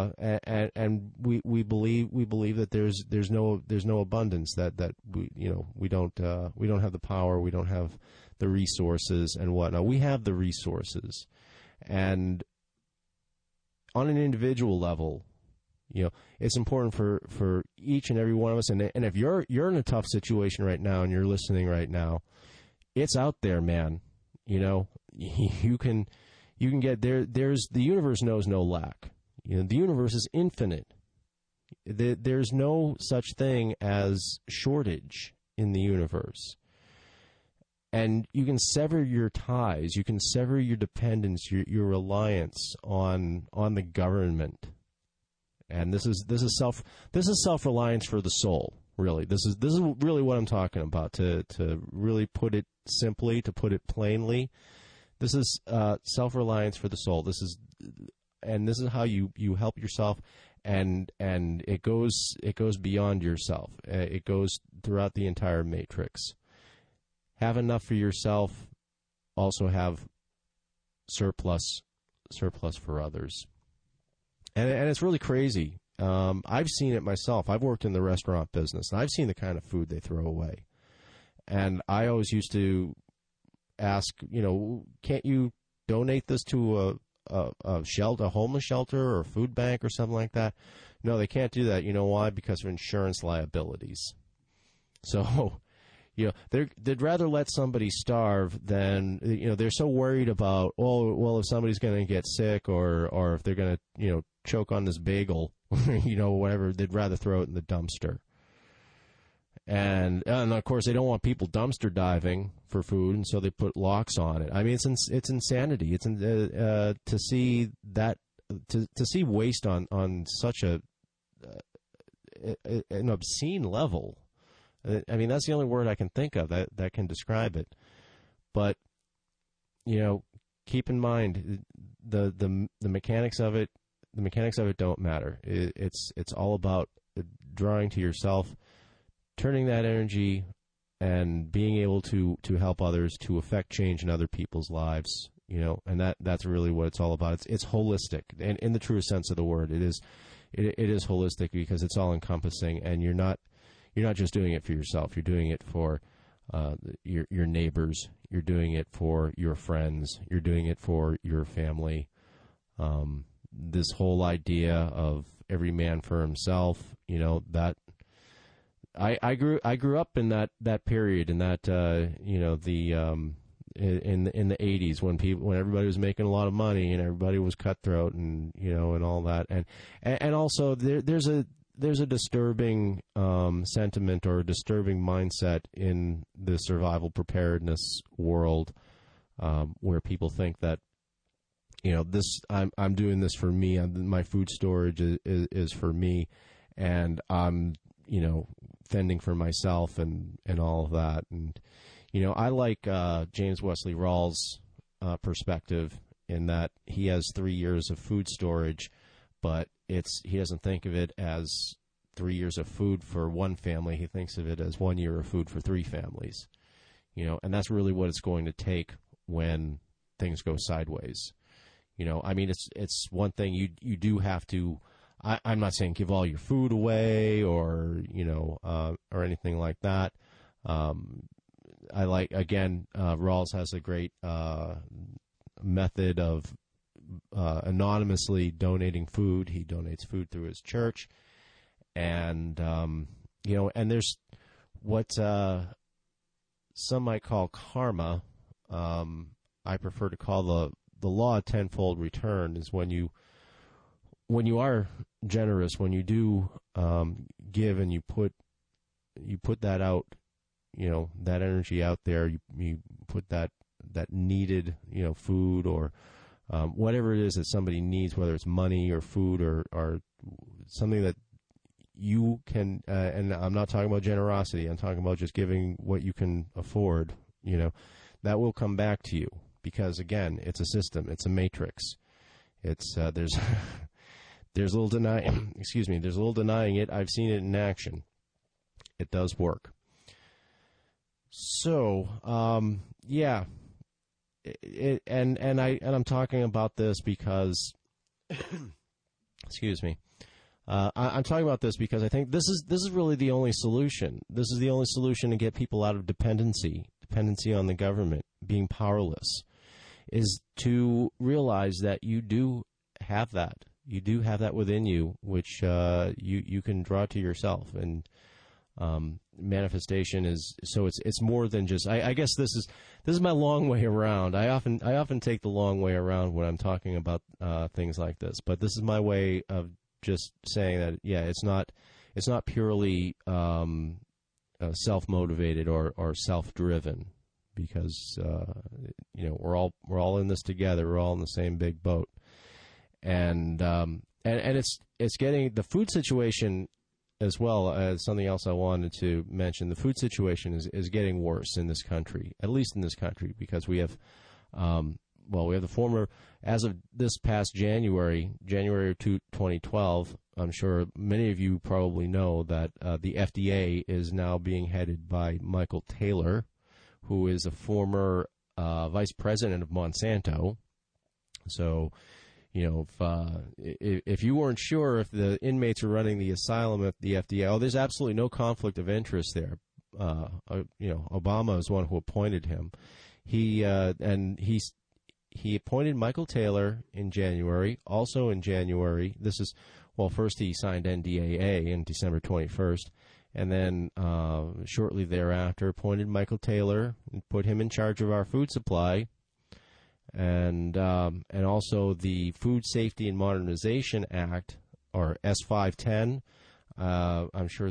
we believe that there's no abundance, that we don't have the power, we don't have the resources and whatnot. We have the resources. And on an individual level, it's important for each and every one of us. And if you're in a tough situation right now and you're listening right now, it's out there, man. You can get there. The universe knows no lack. The universe is infinite. There's no such thing as shortage in the universe. And you can sever your ties, you can sever your dependence, your reliance on the government. And this is self-reliance for the soul, really. This is really what I'm talking about, to really put it simply, to put it plainly. This is self-reliance for the soul. This is how you help yourself, and it goes beyond yourself. It goes throughout the entire matrix. Have enough for yourself, also have surplus for others. And it's really crazy. I've seen it myself. I've worked in the restaurant business, and I've seen the kind of food they throw away. And I always used to ask, can't you donate this to a shelter, a homeless shelter or a food bank or something like that? No, they can't do that. You know why? Because of insurance liabilities. So they'd rather let somebody starve than, they're so worried about, if somebody's going to get sick or if they're going to, choke on this bagel, whatever, they'd rather throw it in the dumpster. And of course, they don't want people dumpster diving for food, and so they put locks on it. I mean, it's insanity. It's to see that to see waste on such an obscene level. I mean, that's the only word I can think of that can describe it. But keep in mind the mechanics of it. The mechanics of it don't matter. It's all about drawing to yourself, turning that energy, and being able to help others, to affect change in other people's lives. And that's really what it's all about. It's holistic, and in the truest sense of the word, it is holistic because it's all encompassing, and you're not just doing it for yourself. You're doing it for your neighbors. You're doing it for your friends. You're doing it for your family. This whole idea of every man for himself, that I grew up in that period, in that in the 80s when everybody was making a lot of money and everybody was cutthroat and and all that, and also there's a disturbing sentiment or a disturbing mindset in the survival preparedness world, where people think that I'm doing this for me. My food storage is for me, and I'm fending for myself and all of that. And I like James Wesley Rawls' perspective in that he has 3 years of food storage, but he doesn't think of it as 3 years of food for one family. He thinks of it as 1 year of food for 3 families. And that's really what it's going to take when things go sideways. I mean, it's one thing you do have to. I'm not saying give all your food away or or anything like that. I like, again, Rawls has a great method of anonymously donating food. He donates food through his church, and and there's what some might call karma. I prefer to call the law of tenfold return, is when you are generous, when you do give and you put that out, that energy out there, you put that needed food or whatever it is that somebody needs, whether it's money or food or something that you can, and I'm not talking about generosity, I'm talking about just giving what you can afford, that will come back to you. Because again, it's a system, it's a matrix. It's there's a little denying. Excuse me. There's a little denying it. I've seen it in action. It does work. So yeah, and I'm talking about this because, excuse me. I'm talking about this because I think this is really the only solution. This is the only solution to get people out of dependency on the government, being powerless, is to realize that you do have that. You do have that within you, which you can draw to yourself. And manifestation is, so it's more than just. I guess this is my long way around. I often take the long way around when I'm talking about things like this. But this is my way of just saying that, yeah, it's not purely self-motivated or self-driven, because we're all in this together. We're all in the same big boat, and it's getting the food situation as well as something else I wanted to mention. The food situation is getting worse in this country, at least in this country, because we have the former, as of this past January of 2012, I'm sure many of you probably know that the FDA is now being headed by Michael Taylor, who is a former vice president of Monsanto. So, if you weren't sure if the inmates are running the asylum at the FDA, there's absolutely no conflict of interest there. Obama is one who appointed him. He appointed Michael Taylor in January. Also in January, first he signed NDAA in December 21st, and then shortly thereafter appointed Michael Taylor and put him in charge of our food supply, and also the Food Safety and Modernization Act, or S510. I'm sure that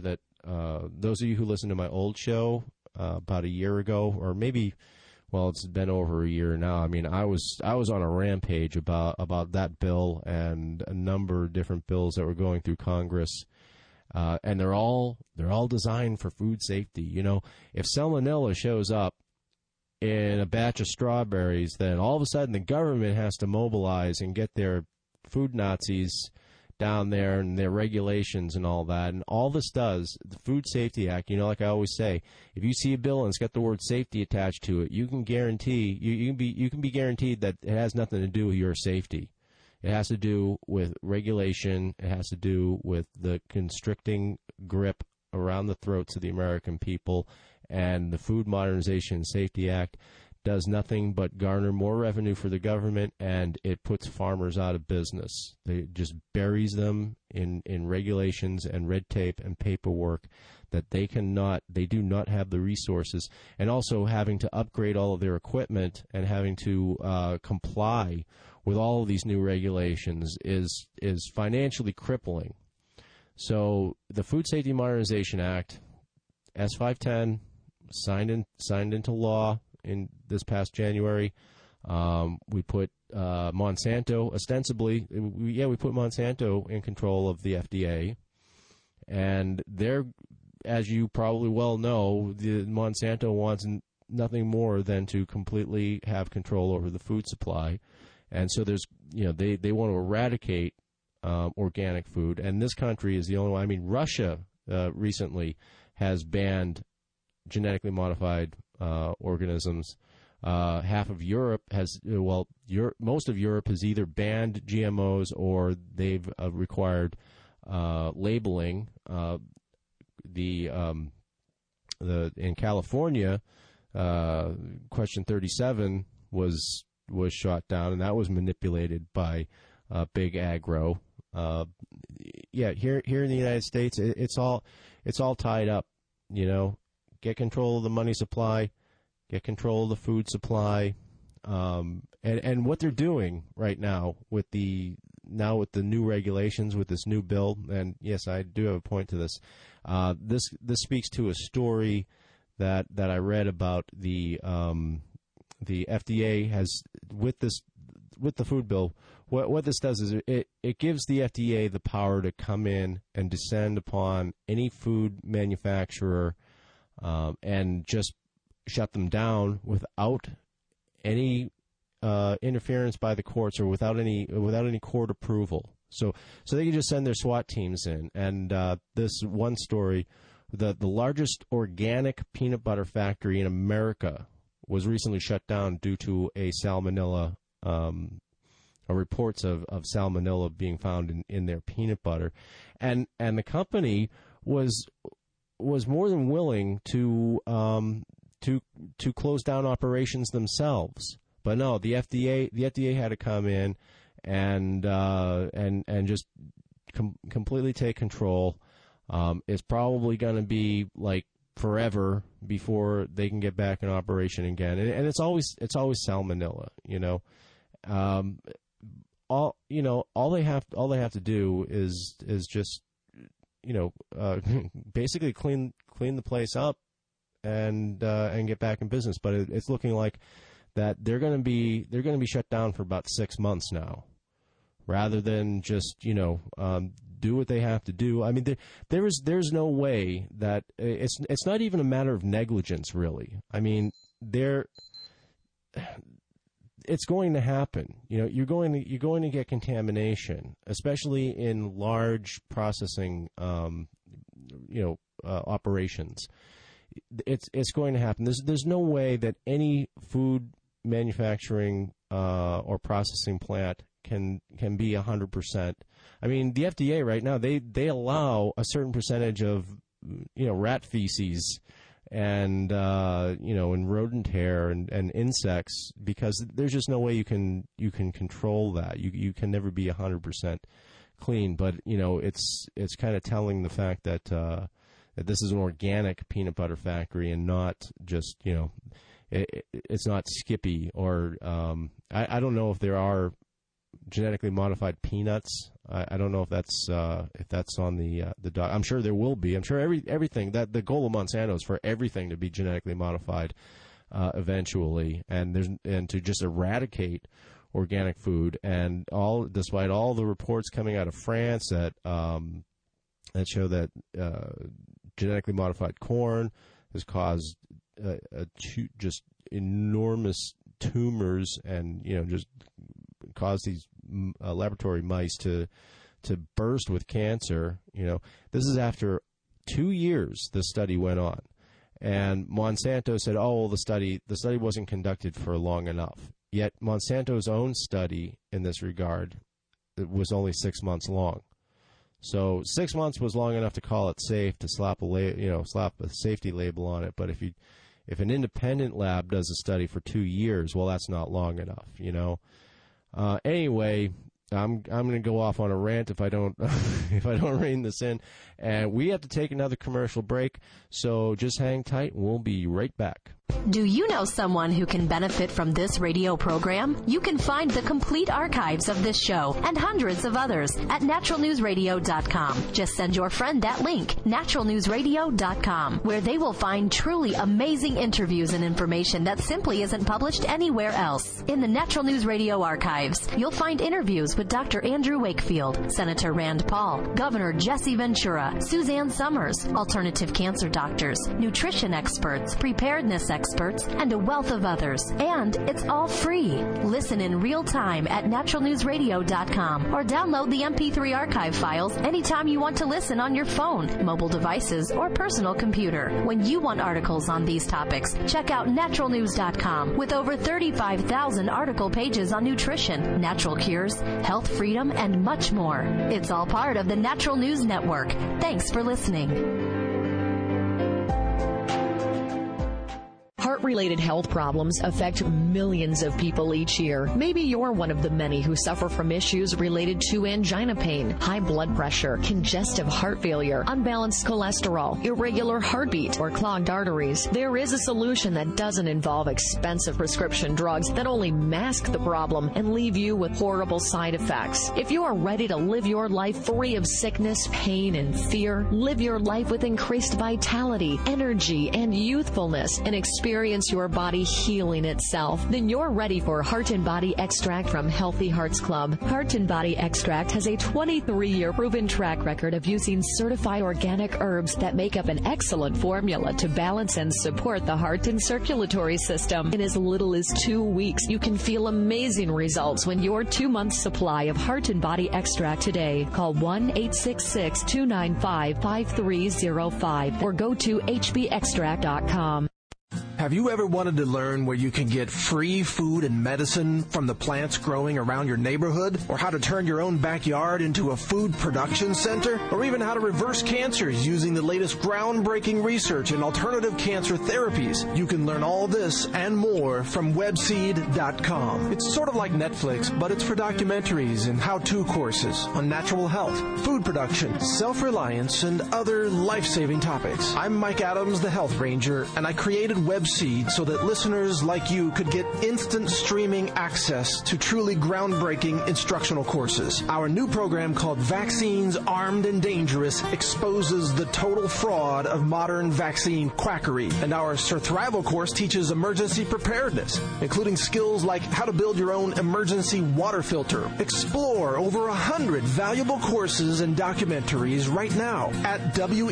those of you who listened to my old show about a year ago, or maybe, well, it's been over a year now. I mean, I was on a rampage about that bill and a number of different bills that were going through Congress, and they're all designed for food safety. You know, if salmonella shows up in a batch of strawberries, then all of a sudden the government has to mobilize and get their food Nazis down there and their regulations and all that. And all this does, the Food Safety Act, you know, like I always say, if you see a bill and it's got the word safety attached to it, you can guarantee, you can be guaranteed that it has nothing to do with your safety. It has to do with regulation. It has to do with the constricting grip around the throats of the American people. And the Food Modernization and Safety Act does nothing but garner more revenue for the government, and it puts farmers out of business. It just buries them in regulations and red tape and paperwork that they do not have the resources, and also having to upgrade all of their equipment and having to comply with all of these new regulations is financially crippling. So the Food Safety Modernization Act, S510, signed into law in this past January. We put Monsanto, ostensibly, we put Monsanto in control of the FDA. And they're, as you probably well know, Monsanto wants nothing more than to completely have control over the food supply. And so there's, you know, they want to eradicate organic food. And this country is the only one. I mean, Russia recently has banned genetically modified organisms. Half of Europe has, most of Europe has either banned GMOs or they've required labeling. In California, Question 37 was shot down, and that was manipulated by big agro. Here in the United States, it's all tied up. You know, get control of the money supply, get control of the food supply, and what they're doing right now with the new regulations, with this new bill. And yes, I do have a point to this. This speaks to a story that I read about the FDA has with the food bill. What this does is it gives the FDA the power to come in and descend upon any food manufacturer and just shut them down without any interference by the courts or without any court approval. So they can just send their SWAT teams in. And this one story, the largest organic peanut butter factory in America was recently shut down due to a salmonella, reports of salmonella being found in their peanut butter, and the company was more than willing to close down operations themselves. But no, the FDA had to come in and just completely take control. It's probably going to be like forever before they can get back in operation again, and it's always salmonella. You know, all they have to do is just basically clean the place up and get back in business. But it's looking like that they're going to be shut down for about 6 months now, rather than just do what they have to do. I mean, there's no way that it's not even a matter of negligence, really. I mean, it's going to happen. You know, you're going to get contamination, especially in large processing, operations. It's going to happen. There's no way that any food manufacturing or processing plant can be 100%. I mean, the FDA right now they allow a certain percentage of rat feces and and rodent hair and insects, because there's just no way you can control that. You can never be 100% clean. But it's kind of telling the fact that that this is an organic peanut butter factory and not just it's not Skippy or I don't know if there are genetically modified peanuts. I don't know if that's on the doc. I'm sure there will be. I'm sure everything that the goal of Monsanto is for everything to be genetically modified eventually, and to just eradicate organic food, and despite all the reports coming out of France that show that genetically modified corn has caused just enormous tumors, and just caused these laboratory mice to burst with cancer. This is after 2 years this study went on, and Monsanto said, "Oh, well, the study wasn't conducted for long enough." Yet Monsanto's own study in this regard was only 6 months long. So 6 months was long enough to call it safe, to slap a safety label on it. But if an independent lab does a study for 2 years, well, that's not long enough. Anyway, I'm going to go off on a rant if I don't rein this in, and we have to take another commercial break. So just hang tight, and we'll be right back. Do you know someone who can benefit from this radio program? You can find the complete archives of this show and hundreds of others at naturalnewsradio.com. Just send your friend that link, naturalnewsradio.com, where they will find truly amazing interviews and information that simply isn't published anywhere else. In the Natural News Radio archives, you'll find interviews with Dr. Andrew Wakefield, Senator Rand Paul, Governor Jesse Ventura, Suzanne Summers, alternative cancer doctors, nutrition experts, preparedness experts, and a wealth of others. And it's all free. Listen in real time at naturalnewsradio.com or download the MP3 archive files anytime you want to listen on your phone, mobile devices, or personal computer. When you want articles on these topics, check out naturalnews.com with over 35,000 article pages on nutrition, natural cures, health freedom, and much more. It's all part of the Natural News Network. Thanks for listening. Heart-related health problems affect millions of people each year. Maybe you're one of the many who suffer from issues related to angina pain, high blood pressure, congestive heart failure, unbalanced cholesterol, irregular heartbeat, or clogged arteries. There is a solution that doesn't involve expensive prescription drugs that only mask the problem and leave you with horrible side effects. If you are ready to live your life free of sickness, pain, and fear, live your life with increased vitality, energy, and youthfulness, and experience your body healing itself, then you're ready for Heart and Body Extract from Healthy Hearts Club. Heart and Body Extract has a 23-year proven track record of using certified organic herbs that make up an excellent formula to balance and support the heart and circulatory system. In as little as 2 weeks, you can feel amazing results when your 2-month supply of Heart and Body Extract today. Call 1-866-295-5305 or go to hbextract.com. Have you ever wanted to learn where you can get free food and medicine from the plants growing around your neighborhood? Or how to turn your own backyard into a food production center? Or even how to reverse cancers using the latest groundbreaking research in alternative cancer therapies? You can learn all this and more from webseed.com. It's sort of like Netflix, but it's for documentaries and how-to courses on natural health, food production, self-reliance, and other life-saving topics. I'm Mike Adams, the Health Ranger, and I created Webseed so that listeners like you could get instant streaming access to truly groundbreaking instructional courses. Our new program called Vaccines Armed and Dangerous exposes the total fraud of modern vaccine quackery. And our Surthrival course teaches emergency preparedness, including skills like how to build your own emergency water filter. Explore over 100 valuable courses and documentaries right now at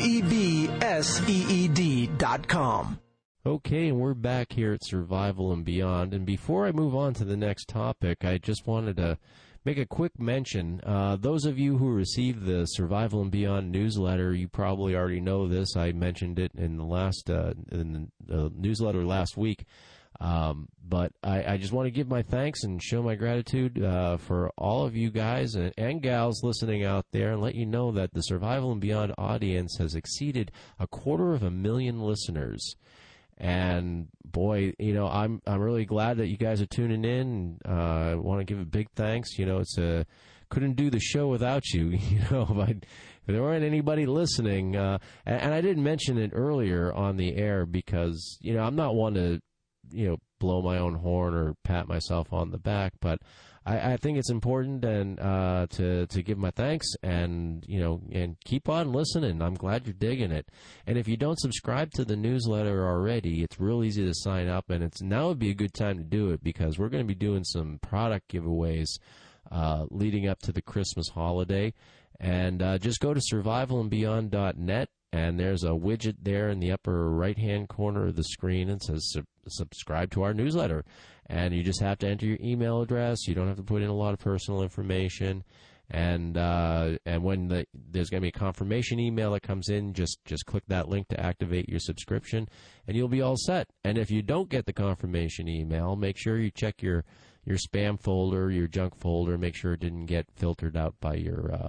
webseed.com. Okay, and we're back here at Survival and Beyond. And before I move on to the next topic, I just wanted to make a quick mention. Those of you who received the Survival and Beyond newsletter, you probably already know this. I mentioned it in the newsletter last week. But I just want to give my thanks and show my gratitude for all of you guys and gals listening out there, and let you know that the Survival and Beyond audience has exceeded 250,000 listeners. And boy, I'm really glad that you guys are tuning in. I want to give a big thanks. Couldn't do the show without you. If there weren't anybody listening, and I didn't mention it earlier on the air because I'm not one to blow my own horn or pat myself on the back, but I think it's important and to give my thanks and keep on listening. I'm glad you're digging it. And if you don't subscribe to the newsletter already, it's real easy to sign up, and now would be a good time to do it because we're going to be doing some product giveaways leading up to the Christmas holiday. And just go to survivalandbeyond.net, and there's a widget there in the upper right-hand corner of the screen that says subscribe to our newsletter. And you just have to enter your email address. You don't have to put in a lot of personal information. And when there's going to be a confirmation email that comes in, just click that link to activate your subscription, and you'll be all set. And if you don't get the confirmation email, make sure you check your spam folder, your junk folder. Make sure it didn't get filtered out by your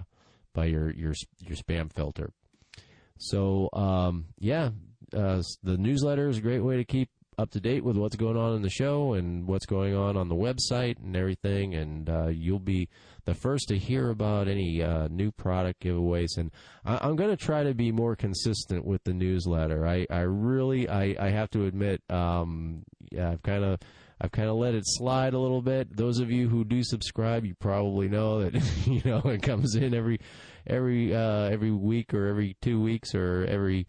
spam filter. So the newsletter is a great way to keep up to date with what's going on in the show and what's going on the website and everything, and you'll be the first to hear about any new product giveaways. And I'm going to try to be more consistent with the newsletter. I have to admit, I've kind of let it slide a little bit. Those of you who do subscribe, you probably know that it comes in every week or every 2 weeks or every.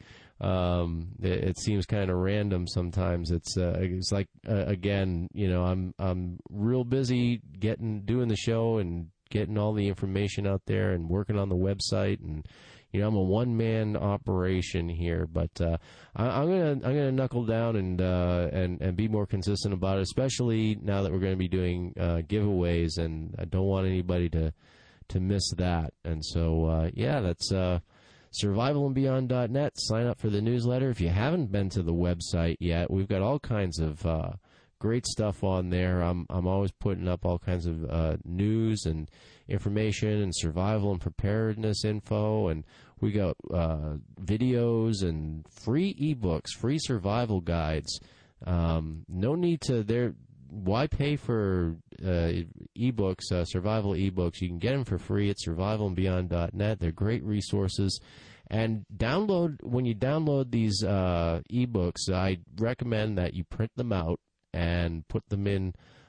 It seems kind of random sometimes. It's like again, I'm real busy doing the show and getting all the information out there and working on the website, and I'm a one-man operation here. But I'm gonna knuckle down and be more consistent about it, especially now that we're going to be doing giveaways, and I don't want anybody to miss that. And so that's survivalandbeyond.net. Sign up for the newsletter. If you haven't been to the website yet, we've got all kinds of great stuff on there. I'm always putting up all kinds of news and information and survival and preparedness info, and we got videos and free ebooks, free survival guides. No need to why pay for ebooks, survival ebooks? You can get them for free at survivalandbeyond.net. They're great resources. And when you download these ebooks, I recommend that you print them out and put them in,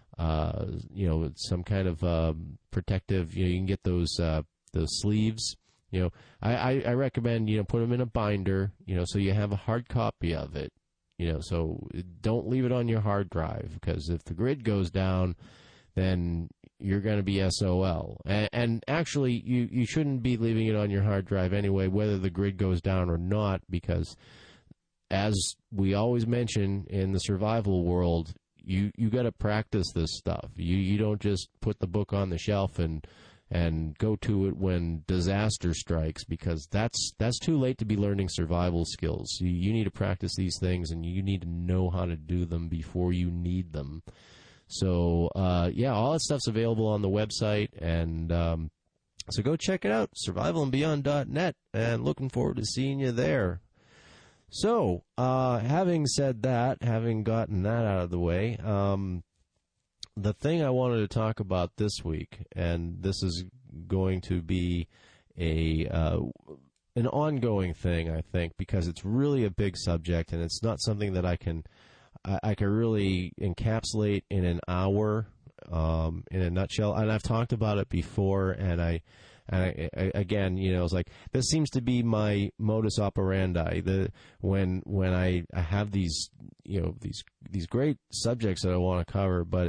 some kind of protective. You can get those sleeves. I recommend put them in a binder. So you have a hard copy of it. So don't leave it on your hard drive, because if the grid goes down, then you're going to be SOL. And actually, you shouldn't be leaving it on your hard drive anyway, whether the grid goes down or not, because as we always mention in the survival world, you got to practice this stuff. You don't just put the book on the shelf and go to it when disaster strikes, because that's too late to be learning survival skills. You need to practice these things, and you need to know how to do them before you need them. So, all that stuff's available on the website, and so go check it out, survivalandbeyond.net, and looking forward to seeing you there. So, having said that, having gotten that out of the way, the thing I wanted to talk about this week, and this is going to be an ongoing thing, I think, because it's really a big subject, and it's not something that I can really encapsulate in an hour, in a nutshell. And I've talked about it before, and I again, it's like, this seems to be my modus operandi. When I have these great subjects that I want to cover, but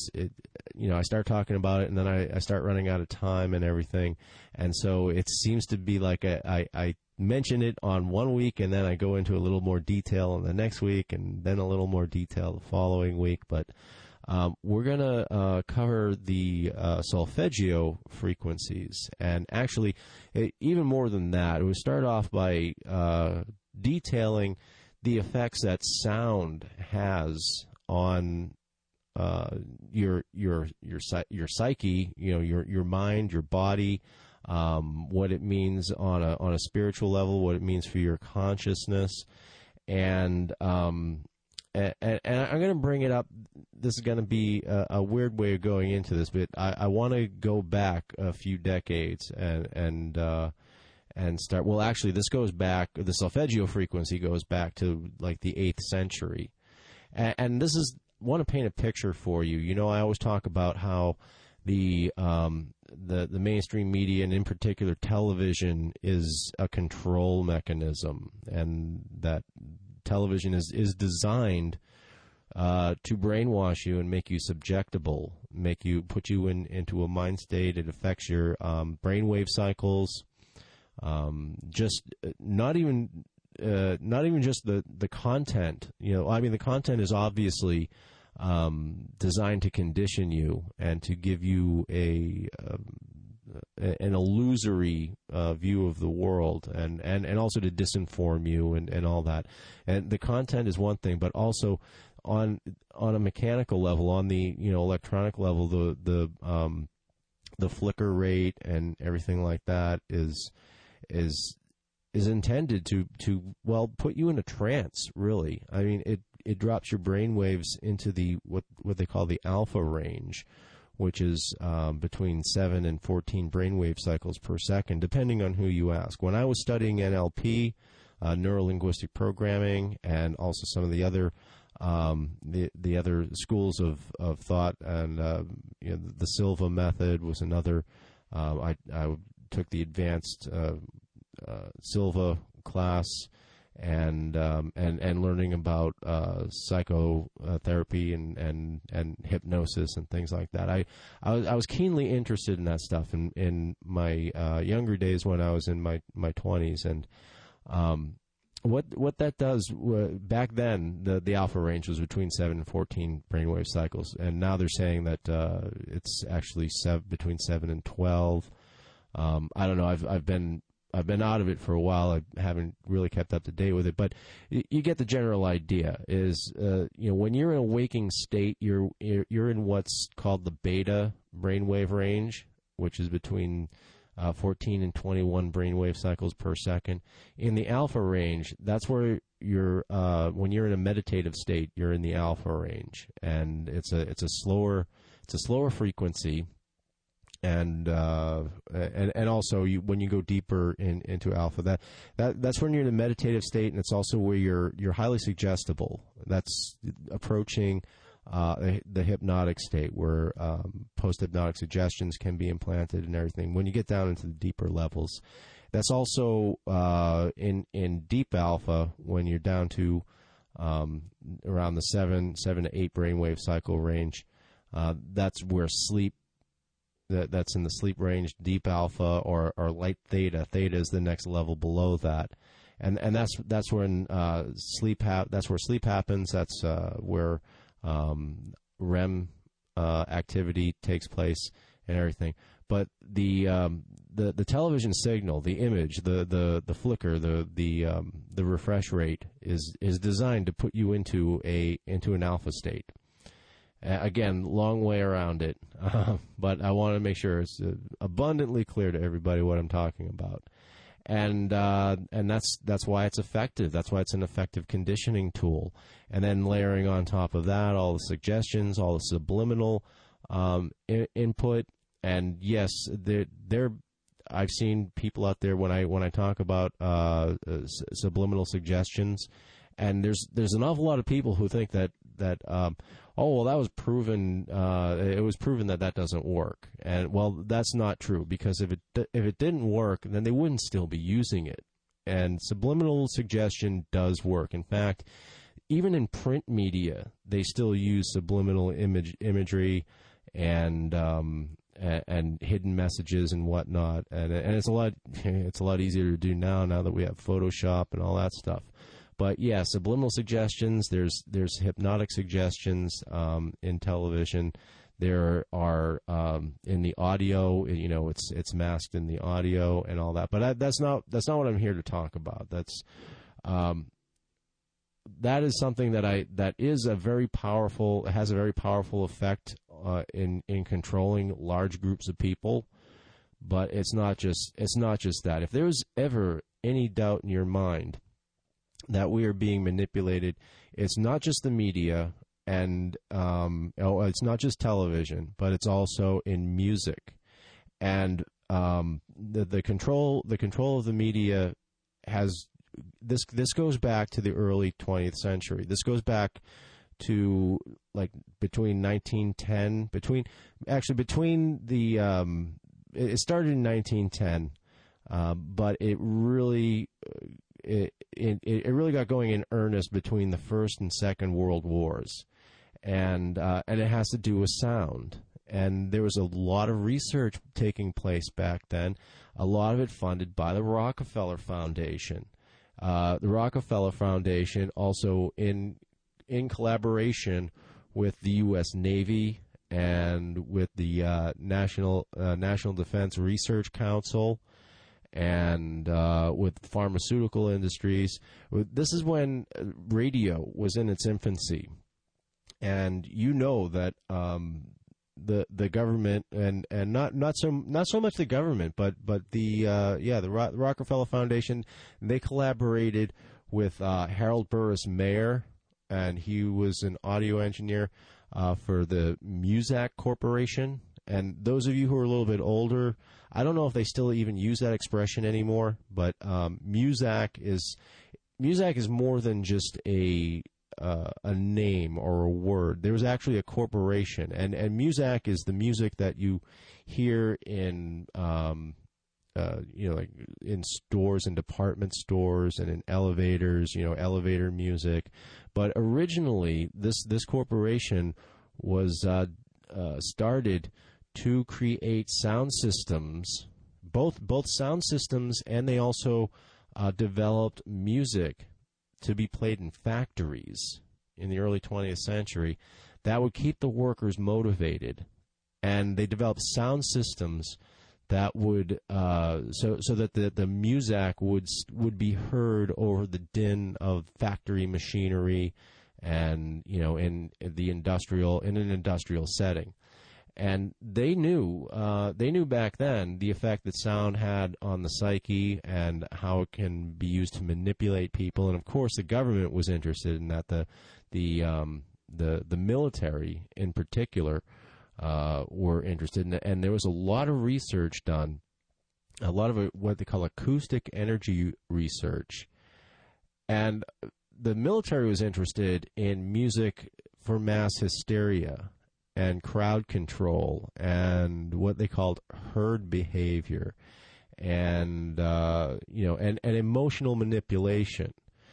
I start talking about it, and then I start running out of time and everything, and so it seems to be like I mention it on one week, and then I go into a little more detail on the next week, and then a little more detail the following week. But we're going to cover the solfeggio frequencies, and actually, even more than that, it would start off by detailing the effects that sound has on your psyche, your mind, your body, what it means on a spiritual level, what it means for your consciousness, and I'm going to bring it up. This is going to be a weird way of going into this, but I want to go back a few decades and start. Well, actually, this goes back. The solfeggio frequency goes back to like the 8th century, And this is, want to paint a picture for you. You know, I always talk about how the mainstream media, and in particular television, is a control mechanism, and that television is designed to brainwash you and make you subjectable, put you into a mind state. It affects your brainwave cycles. Just not even just the content. You know, I mean, the content is obviously designed to condition you and to give you an illusory view of the world, and also to disinform you and all that. And the content is one thing, but also on a mechanical level, on the electronic level, the flicker rate and everything like that is intended to put you in a trance, really. I mean, it drops your brain waves into the what they call the alpha range, which is between 7 and 14 brainwave cycles per second, depending on who you ask. When I was studying NLP, neuro-linguistic programming, and also some of the other the other schools of thought, and the Silva method was another. I took the advanced Silva class, and learning about psychotherapy and hypnosis and things like that. I was keenly interested in that stuff in my younger days when I was in my 20s, and what that does, back then the alpha range was between 7 and 14 brainwave cycles, and now they're saying that it's actually between 7 and 12. I don't know. I've been out of it for a while. I haven't really kept up to date with it, but you get the general idea. Is when you're in a waking state, you're in what's called the beta brainwave range, which is between 14 and 21 brainwave cycles per second. In the alpha range, that's where you're when you're in a meditative state, you're in the alpha range, and it's a slower frequency. And also when you go deeper into alpha, that's when you're in a meditative state, and it's also where you're highly suggestible. That's approaching the hypnotic state, where post-hypnotic suggestions can be implanted and everything. When you get down into the deeper levels, that's also in deep alpha, when you're down to around the 7 to 8 brainwave cycle range. That's where sleep. That's in the sleep range, deep alpha or light theta. Theta is the next level below that, and that's when sleep happens. That's where REM activity takes place and everything. But the television signal, the image, the flicker, the refresh rate is designed to put you into an alpha state. Again, long way around it, but I want to make sure it's abundantly clear to everybody what I'm talking about, and that's why it's effective. That's why it's an effective conditioning tool. And then layering on top of that all the suggestions, all the subliminal input, and yes, I've seen people out there when I talk about subliminal suggestions, and there's an awful lot of people who think that that was proven. It was proven that doesn't work, and well, that's not true, because if it didn't work, then they wouldn't still be using it. And subliminal suggestion does work. In fact, even in print media, they still use subliminal imagery and hidden messages and whatnot. And it's a lot easier to do now that we have Photoshop and all that stuff. But yeah, subliminal suggestions. There's hypnotic suggestions in television. There are in the audio. It's masked in the audio and all that. But that's not what I'm here to talk about. That is something that is a very powerful. It has a very powerful effect in controlling large groups of people. But it's not just that. If there's ever any doubt in your mind that we are being manipulated, it's not just the media, and it's not just television, but it's also in music, and the control of the media has this goes back to the early 20th century. This goes back to like between 1910, it started in 1910, but it really it really got going in earnest between the First and Second World Wars, and it has to do with sound. And there was a lot of research taking place back then, a lot of it funded by the Rockefeller Foundation. The Rockefeller Foundation also in collaboration with the U.S. Navy and with the National Defense Research Council and with pharmaceutical industries. This is when radio was in its infancy. And you know that the government and not so much the government, but the Rockefeller Foundation, they collaborated with Harold Burris Mayer, and he was an audio engineer for the Muzak Corporation. And those of you who are a little bit older, I don't know if they still even use that expression anymore, but Muzak is more than just a name or a word. There was actually a corporation, and Muzak is the music that you hear in like in stores and department stores and in elevators, elevator music. But originally, this corporation was started to create sound systems, both sound systems, and they also developed music to be played in factories in the early 20th century that would keep the workers motivated. And they developed sound systems that would so that the Muzak would be heard over the din of factory machinery and in an industrial setting. And they knew back then the effect that sound had on the psyche and how it can be used to manipulate people. And of course, the government was interested in that. The military in particular were interested in it, and there was a lot of research done, a lot of what they call acoustic energy research. And the military was interested in music for mass hysteria and crowd control and what they called herd behavior and and emotional manipulation,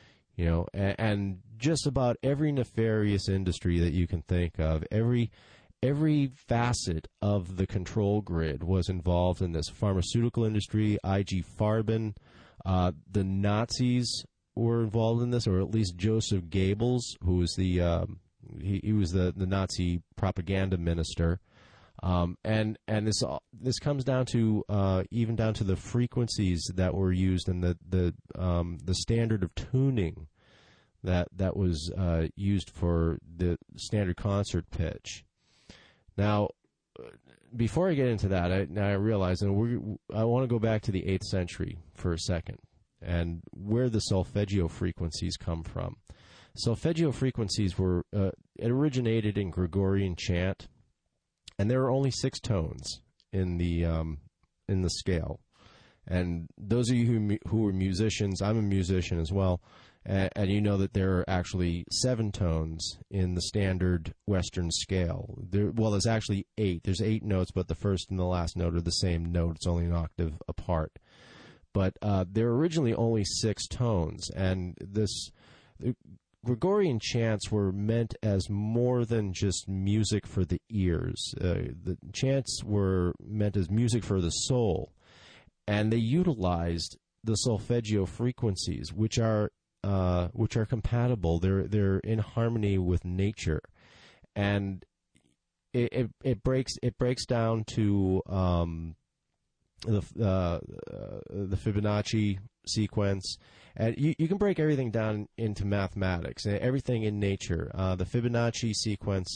and just about every nefarious industry that you can think of, every facet of the control grid was involved in this. Pharmaceutical industry, IG Farben, the Nazis were involved in this, or at least Joseph Goebbels, who was he was the Nazi propaganda minister, and this comes down to even down to the frequencies that were used and the standard of tuning that was used for the standard concert pitch. Now, before I get into that, I realize, and I want to go back to the 8th century for a second and where the solfeggio frequencies come from. Solfeggio frequencies were it originated in Gregorian chant, and there are only 6 tones in the scale. And those of you who are musicians, I'm a musician as well, and you know that there are actually 7 tones in the standard Western scale. There's actually 8. There's 8 notes, but the first and the last note are the same note. It's only an octave apart. But there are originally only 6 tones, and the Gregorian chants were meant as more than just music for the ears. The chants were meant as music for the soul, and they utilized the solfeggio frequencies, which are compatible. They're in harmony with nature, and it breaks down to the Fibonacci sequence. And you can break everything down into mathematics, everything in nature. The Fibonacci sequence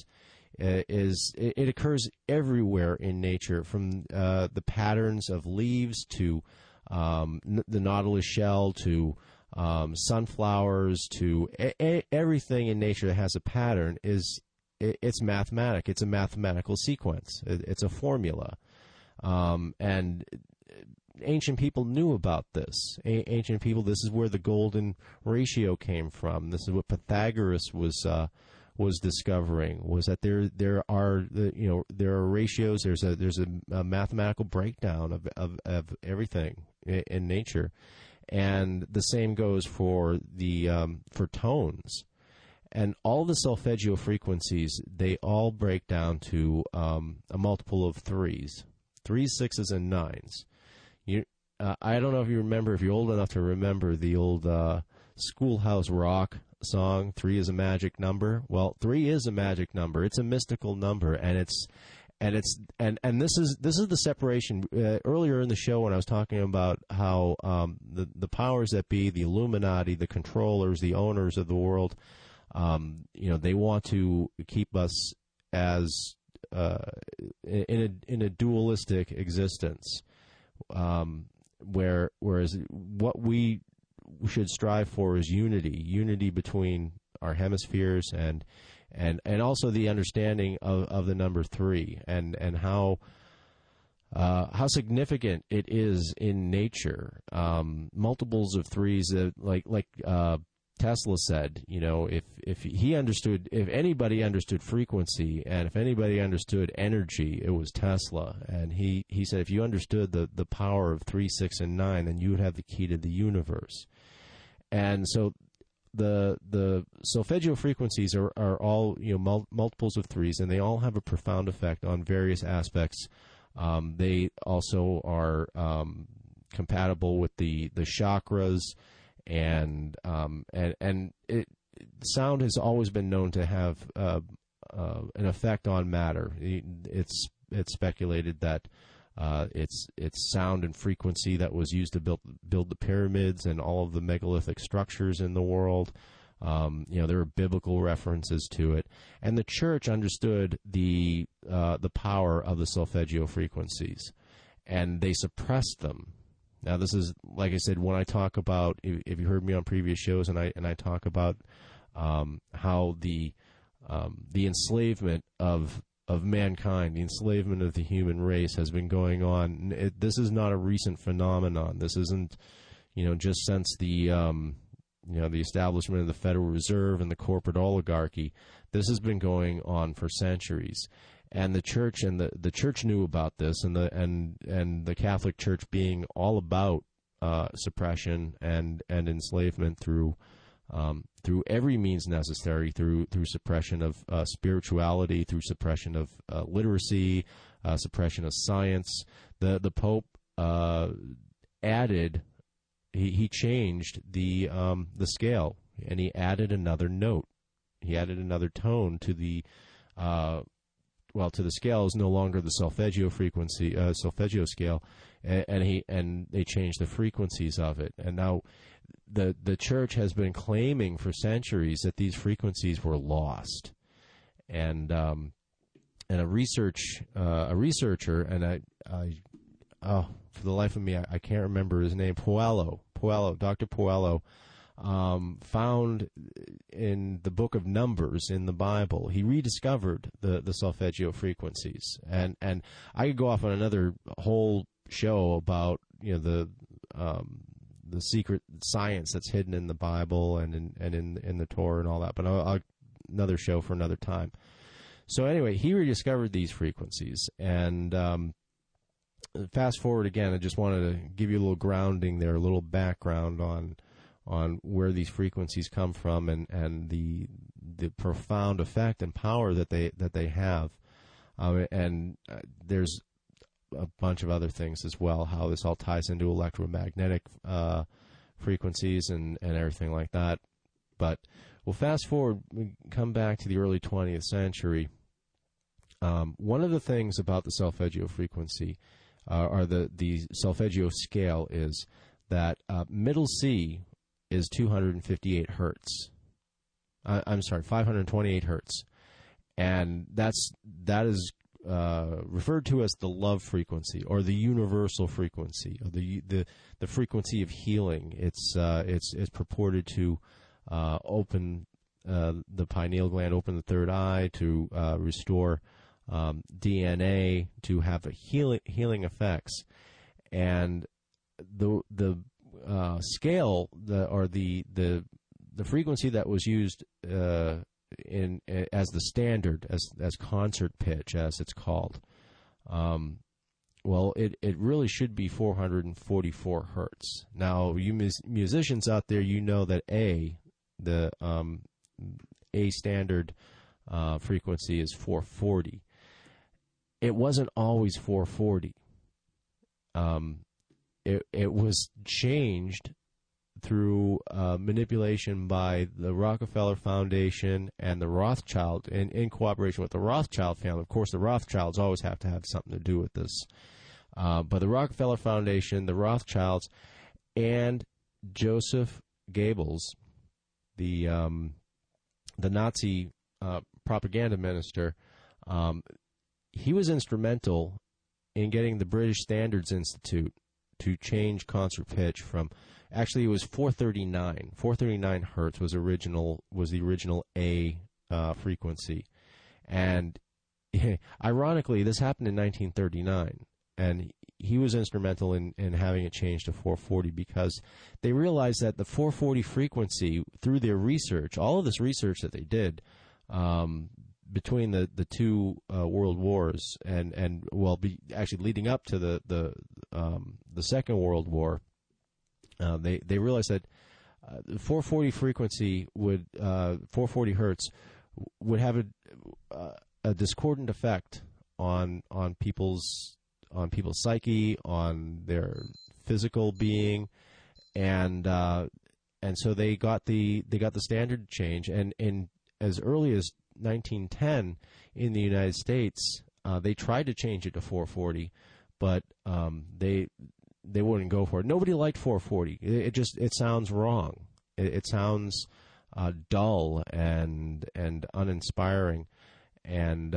it occurs everywhere in nature, from the patterns of leaves to the nautilus shell to sunflowers to everything in nature that has a pattern. It's mathematic. It's a mathematical sequence. It's a formula, and ancient people knew about this. Ancient people, this is where the golden ratio came from. This is what Pythagoras was was discovering was that there are ratios. There's a mathematical breakdown of everything in nature, and the same goes for the for tones. And all the solfeggio frequencies, they all break down to a multiple of 3s, 3s, 6s, and 9s. I don't know if you remember, if you're old enough to remember the old Schoolhouse Rock song, 3 is a magic number. Well, 3 is a magic number. It's a mystical number, and this is the separation. Earlier in the show, when I was talking about how the powers that be, the Illuminati, the controllers, the owners of the world, they want to keep us as in a dualistic existence, whereas what we should strive for is unity between our hemispheres, and also the understanding of the number 3 and how significant it is in nature. Multiples of 3s, like Tesla said, if anybody understood frequency, and if anybody understood energy, it was Tesla. And he said if you understood the power of 3, 6, and 9, then you would have the key to the universe. And so the solfeggio frequencies are all multiples of 3s, and they all have a profound effect on various aspects. They also are compatible with the chakras. And sound has always been known to have an effect on matter. It's speculated that it's sound and frequency that was used to build the pyramids and all of the megalithic structures in the world. There are biblical references to it, and the church understood the power of the solfeggio frequencies, and they suppressed them. Now, this is, like I said, when I talk about, if you heard me on previous shows, and I talk about how the enslavement of mankind, the enslavement of the human race has been going on. This is not a recent phenomenon. This isn't, just since the establishment of the Federal Reserve and the corporate oligarchy. This has been going on for centuries. And the church the church knew about this, and the Catholic Church being all about suppression and enslavement through every means necessary, through suppression of spirituality, through suppression of literacy, suppression of science. The Pope added, he changed the scale, and he added another note. He added another tone to the to the scale. Is no longer the solfeggio frequency, solfeggio scale, and they changed the frequencies of it. And now the church has been claiming for centuries that these frequencies were lost, and a researcher, and for the life of me, I can't remember his name. Dr. Puello. Found in the book of Numbers in the Bible, he rediscovered the solfeggio frequencies, and I could go off on another whole show about the secret science that's hidden in the Bible and in the Torah and all that, but I'll another show for another time. So anyway, he rediscovered these frequencies, and fast forward again, I just wanted to give you a little grounding there, a little background on where these frequencies come from, and the profound effect and power that they have, and there's a bunch of other things as well. How this all ties into electromagnetic frequencies and everything like that. But we'll fast forward, we come back to the early 20th century. One of the things about the solfeggio frequency, or the solfeggio scale, is that middle C is 258 hertz. 528 hertz, and that is referred to as the love frequency, or the universal frequency, or the frequency of healing. It's purported to open the pineal gland, open the third eye, to restore DNA, to have healing effects, and the scale, the frequency that was used as the standard, as concert pitch, as it's called. Well, it really should be 444 hertz. Now, you musicians out there, you know that the A standard frequency is 440. It wasn't always 440. It was changed through manipulation by the Rockefeller Foundation and the Rothschild, in cooperation with the Rothschild family. Of course, the Rothschilds always have to have something to do with this. But the Rockefeller Foundation, the Rothschilds, and Joseph Goebbels, the Nazi propaganda minister, he was instrumental in getting the British Standards Institute to change concert pitch from, actually it was 439. 439 hertz was the original A frequency. And ironically, this happened in 1939. And he was instrumental in having it changed to 440 because they realized that the 440 frequency, through their research, all of this research that they did between the two world wars and actually leading up to the Second World War, they realized that the 440 frequency 440 hertz would have a discordant effect on people's psyche, on their physical being, and so they got the standard change, and as early as 1910 in the United States, they tried to change it to 440, but they wouldn't go for it. Nobody liked 440. It sounds wrong. It sounds dull and uninspiring, and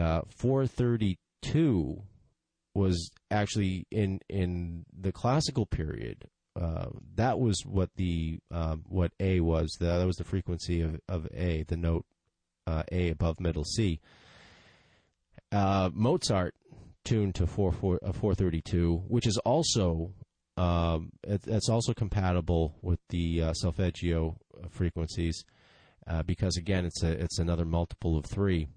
432 was actually in the classical period. That was what what A was. That was the frequency of A, the note A above middle C. Mozart tuned to 432, which is also it's also compatible with the solfeggio frequencies because again it's another multiple of 3.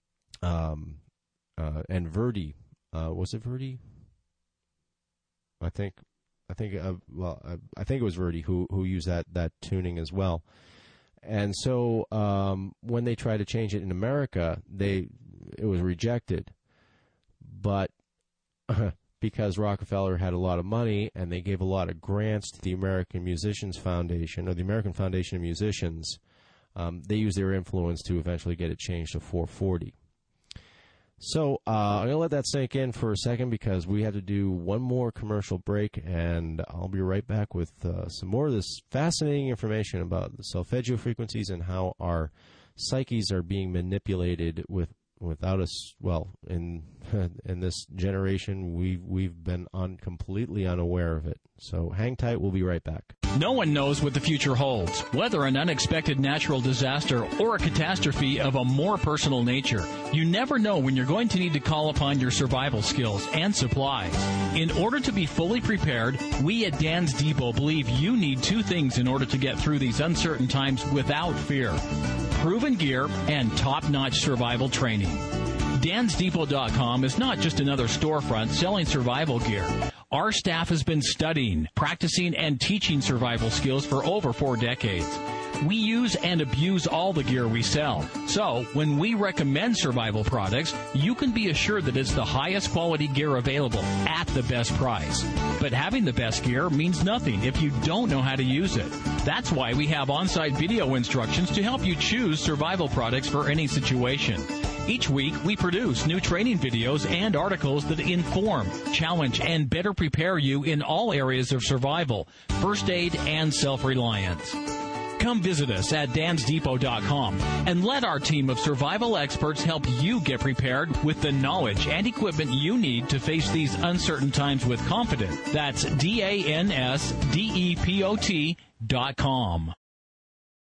And Verdi. Was it Verdi? I think it was Verdi who used that tuning as well. And so when they tried to change it in America, it was rejected. But because Rockefeller had a lot of money and they gave a lot of grants to the American Musicians Foundation, or the American Foundation of Musicians, they used their influence to eventually get it changed to 440. So I'm going to let that sink in for a second because we have to do one more commercial break, and I'll be right back with some more of this fascinating information about the solfeggio frequencies and how our psyches are being manipulated without us. Well, in this generation, we've been completely unaware of it. So hang tight. We'll be right back. No one knows what the future holds, whether an unexpected natural disaster or a catastrophe of a more personal nature. You never know when you're going to need to call upon your survival skills and supplies. In order to be fully prepared, we at Dan's Depot believe you need 2 things in order to get through these uncertain times without fear: proven gear and top-notch survival training. DansDepot.com is not just another storefront selling survival gear. Our staff has been studying, practicing, and teaching survival skills for over 4 decades. We use and abuse all the gear we sell. So, when we recommend survival products, you can be assured that it's the highest quality gear available at the best price. But having the best gear means nothing if you don't know how to use it. That's why we have on-site video instructions to help you choose survival products for any situation. Each week, we produce new training videos and articles that inform, challenge, and better prepare you in all areas of survival, first aid, and self-reliance. Come visit us at dansdepot.com and let our team of survival experts help you get prepared with the knowledge and equipment you need to face these uncertain times with confidence. That's DANSDEPOT.com.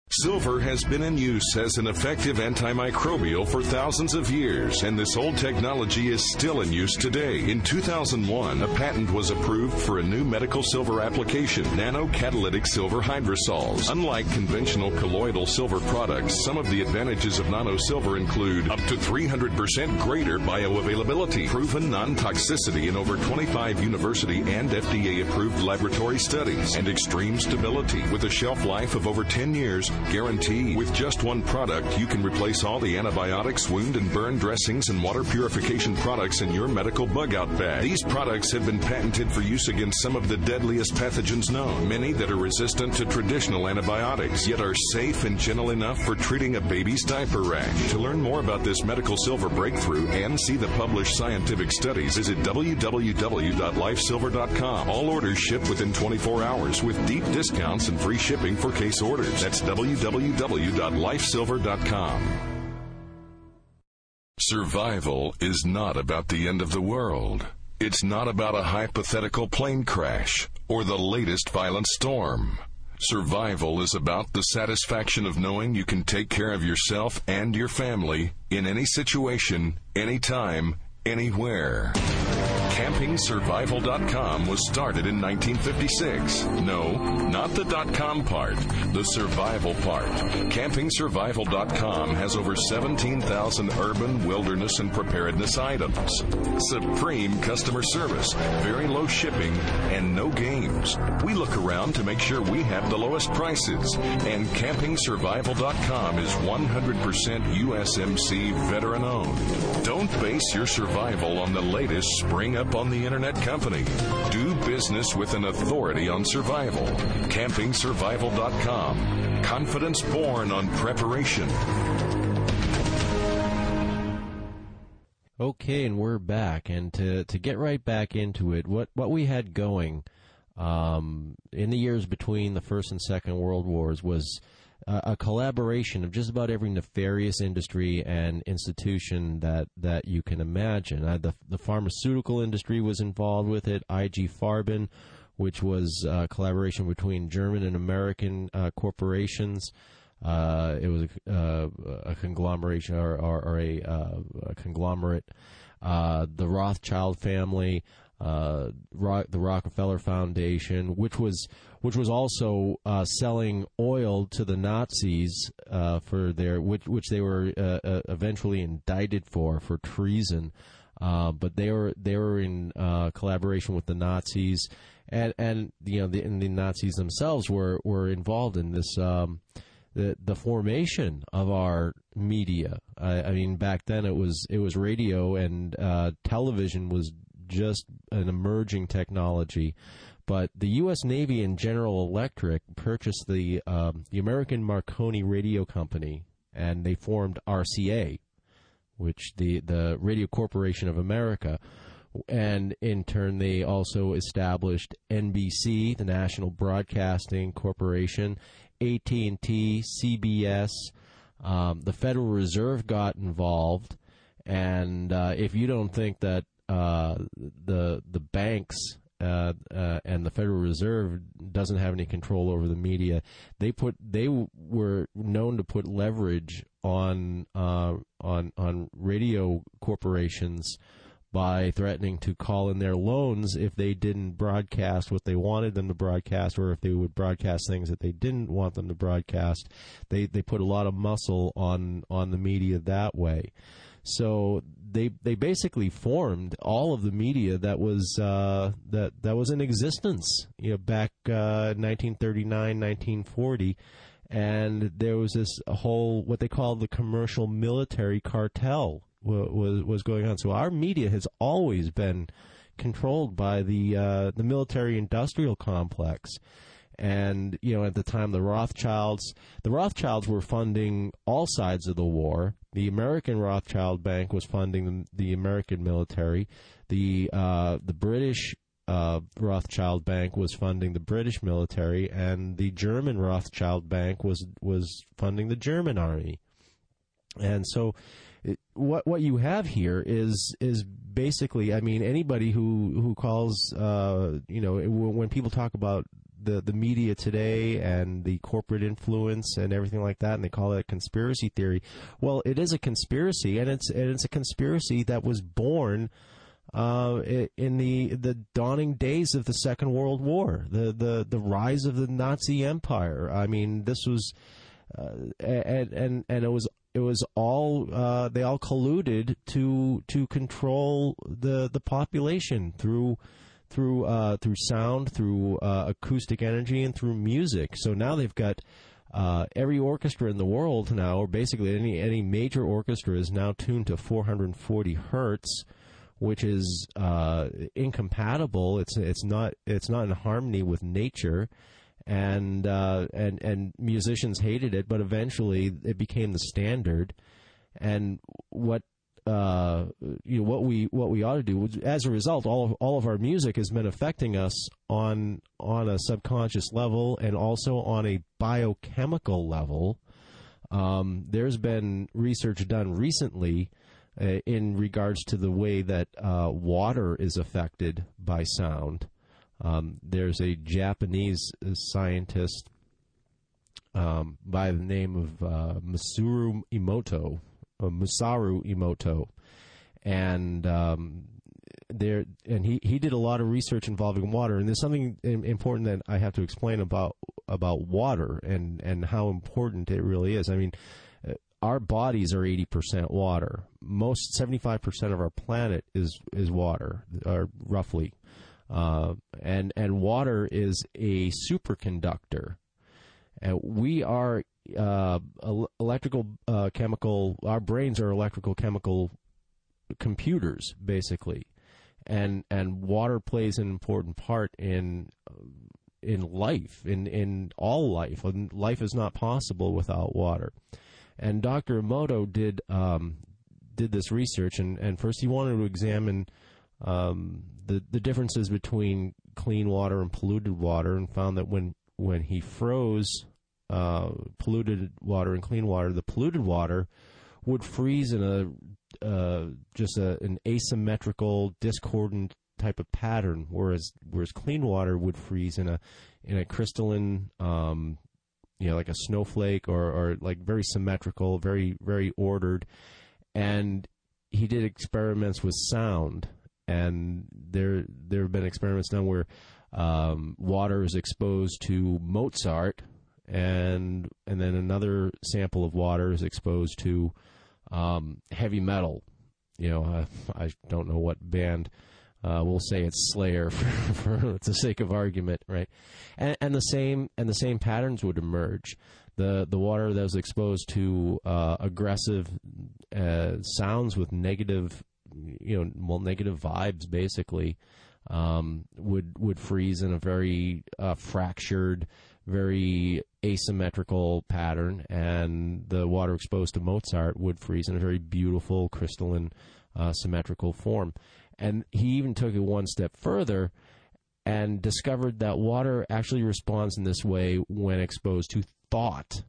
Silver has been in use as an effective antimicrobial for thousands of years, and this old technology is still in use today. In 2001, a patent was approved for a new medical silver application, nanocatalytic silver hydrosols. Unlike conventional colloidal silver products, some of the advantages of nano silver include up to 300% greater bioavailability, proven non-toxicity in over 25 university and FDA-approved laboratory studies, and extreme stability with a shelf life of over 10 years. Guaranteed. With just one product, you can replace all the antibiotics, wound and burn dressings, and water purification products in your medical bug-out bag. These products have been patented for use against some of the deadliest pathogens known, many that are resistant to traditional antibiotics, yet are safe and gentle enough for treating a baby's diaper rash. To learn more about this medical silver breakthrough and see the published scientific studies, visit www.lifesilver.com. All orders ship within 24 hours with deep discounts and free shipping for case orders. That's www.lifesilver.com. Survival is not about the end of the world. It's not about a hypothetical plane crash or the latest violent storm. Survival is about the satisfaction of knowing you can take care of yourself and your family in any situation, anytime, anywhere. CampingSurvival.com was started in 1956. No, not the .com part, the survival part. CampingSurvival.com has over 17,000 urban, wilderness, and preparedness items. Supreme customer service, very low shipping, and no games. We look around to make sure we have the lowest prices. And CampingSurvival.com is 100% USMC veteran-owned. Don't base your survival on the latest spring-up on the internet company. Do business with an authority on survival. CampingSurvival.com. Confidence born on preparation. Okay, and we're back. And to get right back into it, what we had going in the years between the First and Second World Wars was a collaboration of just about every nefarious industry and institution that you can imagine. The pharmaceutical industry was involved with it. IG Farben, which was a collaboration between German and American corporations. It was a conglomeration or a conglomerate. The Rothschild family, the Rockefeller Foundation, which was also selling oil to the Nazis for their which they were eventually indicted for treason. But they were in collaboration with the Nazis, and the Nazis themselves were involved in this. The formation of our media. I mean, back then it was radio, and television was just an emerging technology. But the U.S. Navy and General Electric purchased the American Marconi Radio Company, and they formed RCA, which the Radio Corporation of America. And in turn, they also established NBC, the National Broadcasting Corporation, AT&T, CBS, the Federal Reserve got involved, and if you don't think that the banks and the Federal Reserve doesn't have any control over the media, they were known to put leverage on radio corporations by threatening to call in their loans if they didn't broadcast what they wanted them to broadcast, or if they would broadcast things that they didn't want them to broadcast. They put a lot of muscle on the media that way. So they basically formed all of the media that was that was in existence, back 1939, 1940. And there was this whole, what they called the commercial military cartel was going on. So our media has always been controlled by the military-industrial complex. And, at the time, the Rothschilds were funding all sides of the war. The American Rothschild Bank was funding the American military. The British Rothschild Bank was funding the British military, and the German Rothschild Bank was funding the German army. And so what you have here is basically, I mean, anybody who calls, when people talk about the media today and the corporate influence and everything like that, and they call it a conspiracy theory. Well, it is a conspiracy, and it's a conspiracy that was born in the dawning days of the Second World War, the rise of the Nazi Empire. I mean, this was and it was all they all colluded to control the population through sound, through acoustic energy, and through music. So now they've got every orchestra in the world now, or basically any major orchestra, is now tuned to 440 hertz, which is incompatible. It's not in harmony with nature, and musicians hated it, but eventually it became the standard. And what we ought to do as a result, all of our music has been affecting us on a subconscious level and also on a biochemical level. There's been research done recently in regards to the way that water is affected by sound. There's a Japanese scientist by the name of Masaru Emoto, and he did a lot of research involving water. And there's something important that I have to explain about water and how important it really is. I mean, our bodies are 80% water. 75% of our planet is water, or roughly. And water is a superconductor. We are electrical chemical. Our brains are electrical chemical computers, basically, and water plays an important part in life, in all life. Life is not possible without water. And Dr. Emoto did this research, and first he wanted to examine the differences between clean water and polluted water, and found that when he froze polluted water and clean water, the polluted water would freeze in an asymmetrical, discordant type of pattern, whereas clean water would freeze in a crystalline, like a snowflake, or like very symmetrical, very, very ordered. And he did experiments with sound, and there have been experiments done where water is exposed to Mozart, and then another sample of water is exposed to heavy metal. I don't know what band. We'll say it's Slayer for the sake of argument, right? And the same patterns would emerge. The water that was exposed to aggressive sounds with negative vibes, basically, would freeze in a very fractured, very asymmetrical pattern, and the water exposed to Mozart would freeze in a very beautiful, crystalline, symmetrical form. And he even took it one step further and discovered that water actually responds in this way when exposed to thought.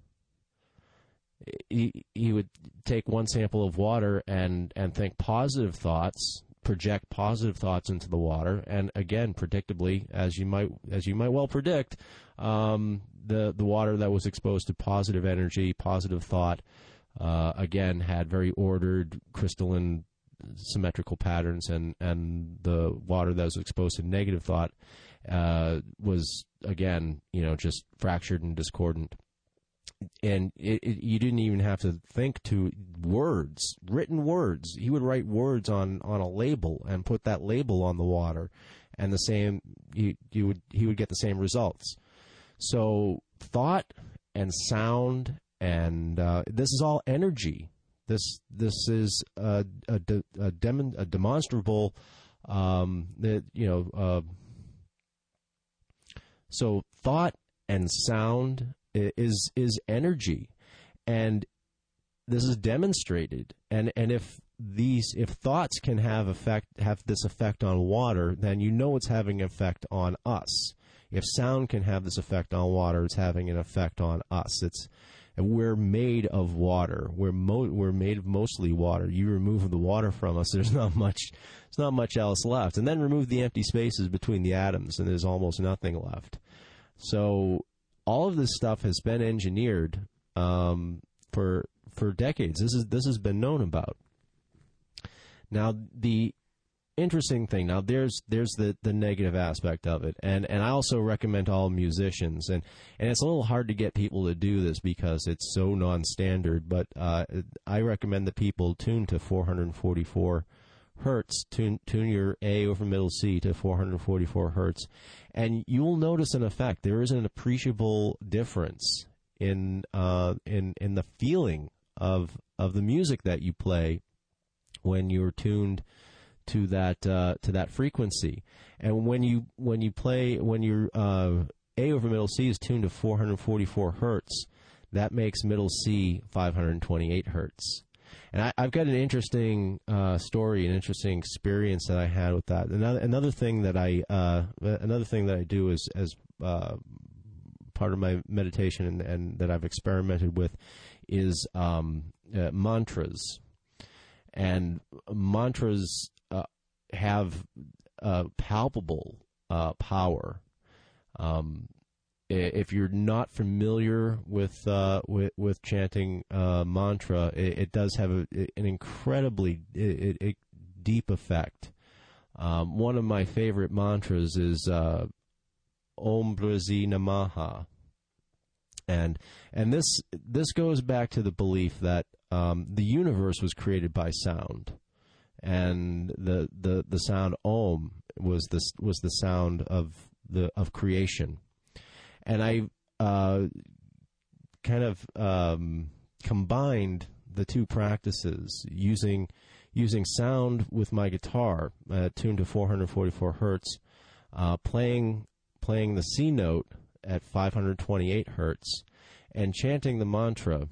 He would take one sample of water and think positive thoughts, project positive thoughts into the water, and again, predictably, as you might well predict, the water that was exposed to positive energy, positive thought, again had very ordered, crystalline, symmetrical patterns, and the water that was exposed to negative thought was again, just fractured and discordant. And you didn't even have to think to words, written words. He would write words on a label and put that label on the water, and he would get the same results. So thought and sound, and this is all energy. This is a demonstrable so thought and sound is energy, and this is demonstrated. And if thoughts can have this effect on water, then it's having an effect on us. If sound can have this effect on water, it's having an effect on us. We're made of water. We're made of mostly water. You remove the water from us, there's not much else left. And then remove the empty spaces between the atoms, and there's almost nothing left. So all of this stuff has been engineered for decades. This has been known about. Now, the interesting thing, now there's the negative aspect of it, and I also recommend to all musicians, and it's a little hard to get people to do this because it's so non-standard, but I recommend that people tune to 444 hertz, tune your A over middle C to 444 hertz, and you'll notice an effect. There is an appreciable difference in the feeling of the music that you play when you're tuned to that frequency. And when your A over middle C is tuned to 444 hertz, that makes middle C 528 hertz. And I've got an interesting story, an interesting experience that I had with that. Another thing that I do is as part of my meditation and that I've experimented with is mantras. And mantras have palpable power. If you're not familiar with chanting mantra, it does have an incredibly deep effect. One of my favorite mantras is Om Brazi Namaha, and this goes back to the belief that the universe was created by sound, and the sound Om was the sound of creation. And I kind of combined the two practices using sound with my guitar, tuned to 444 hertz, playing the C note at 528 hertz, and chanting the mantra.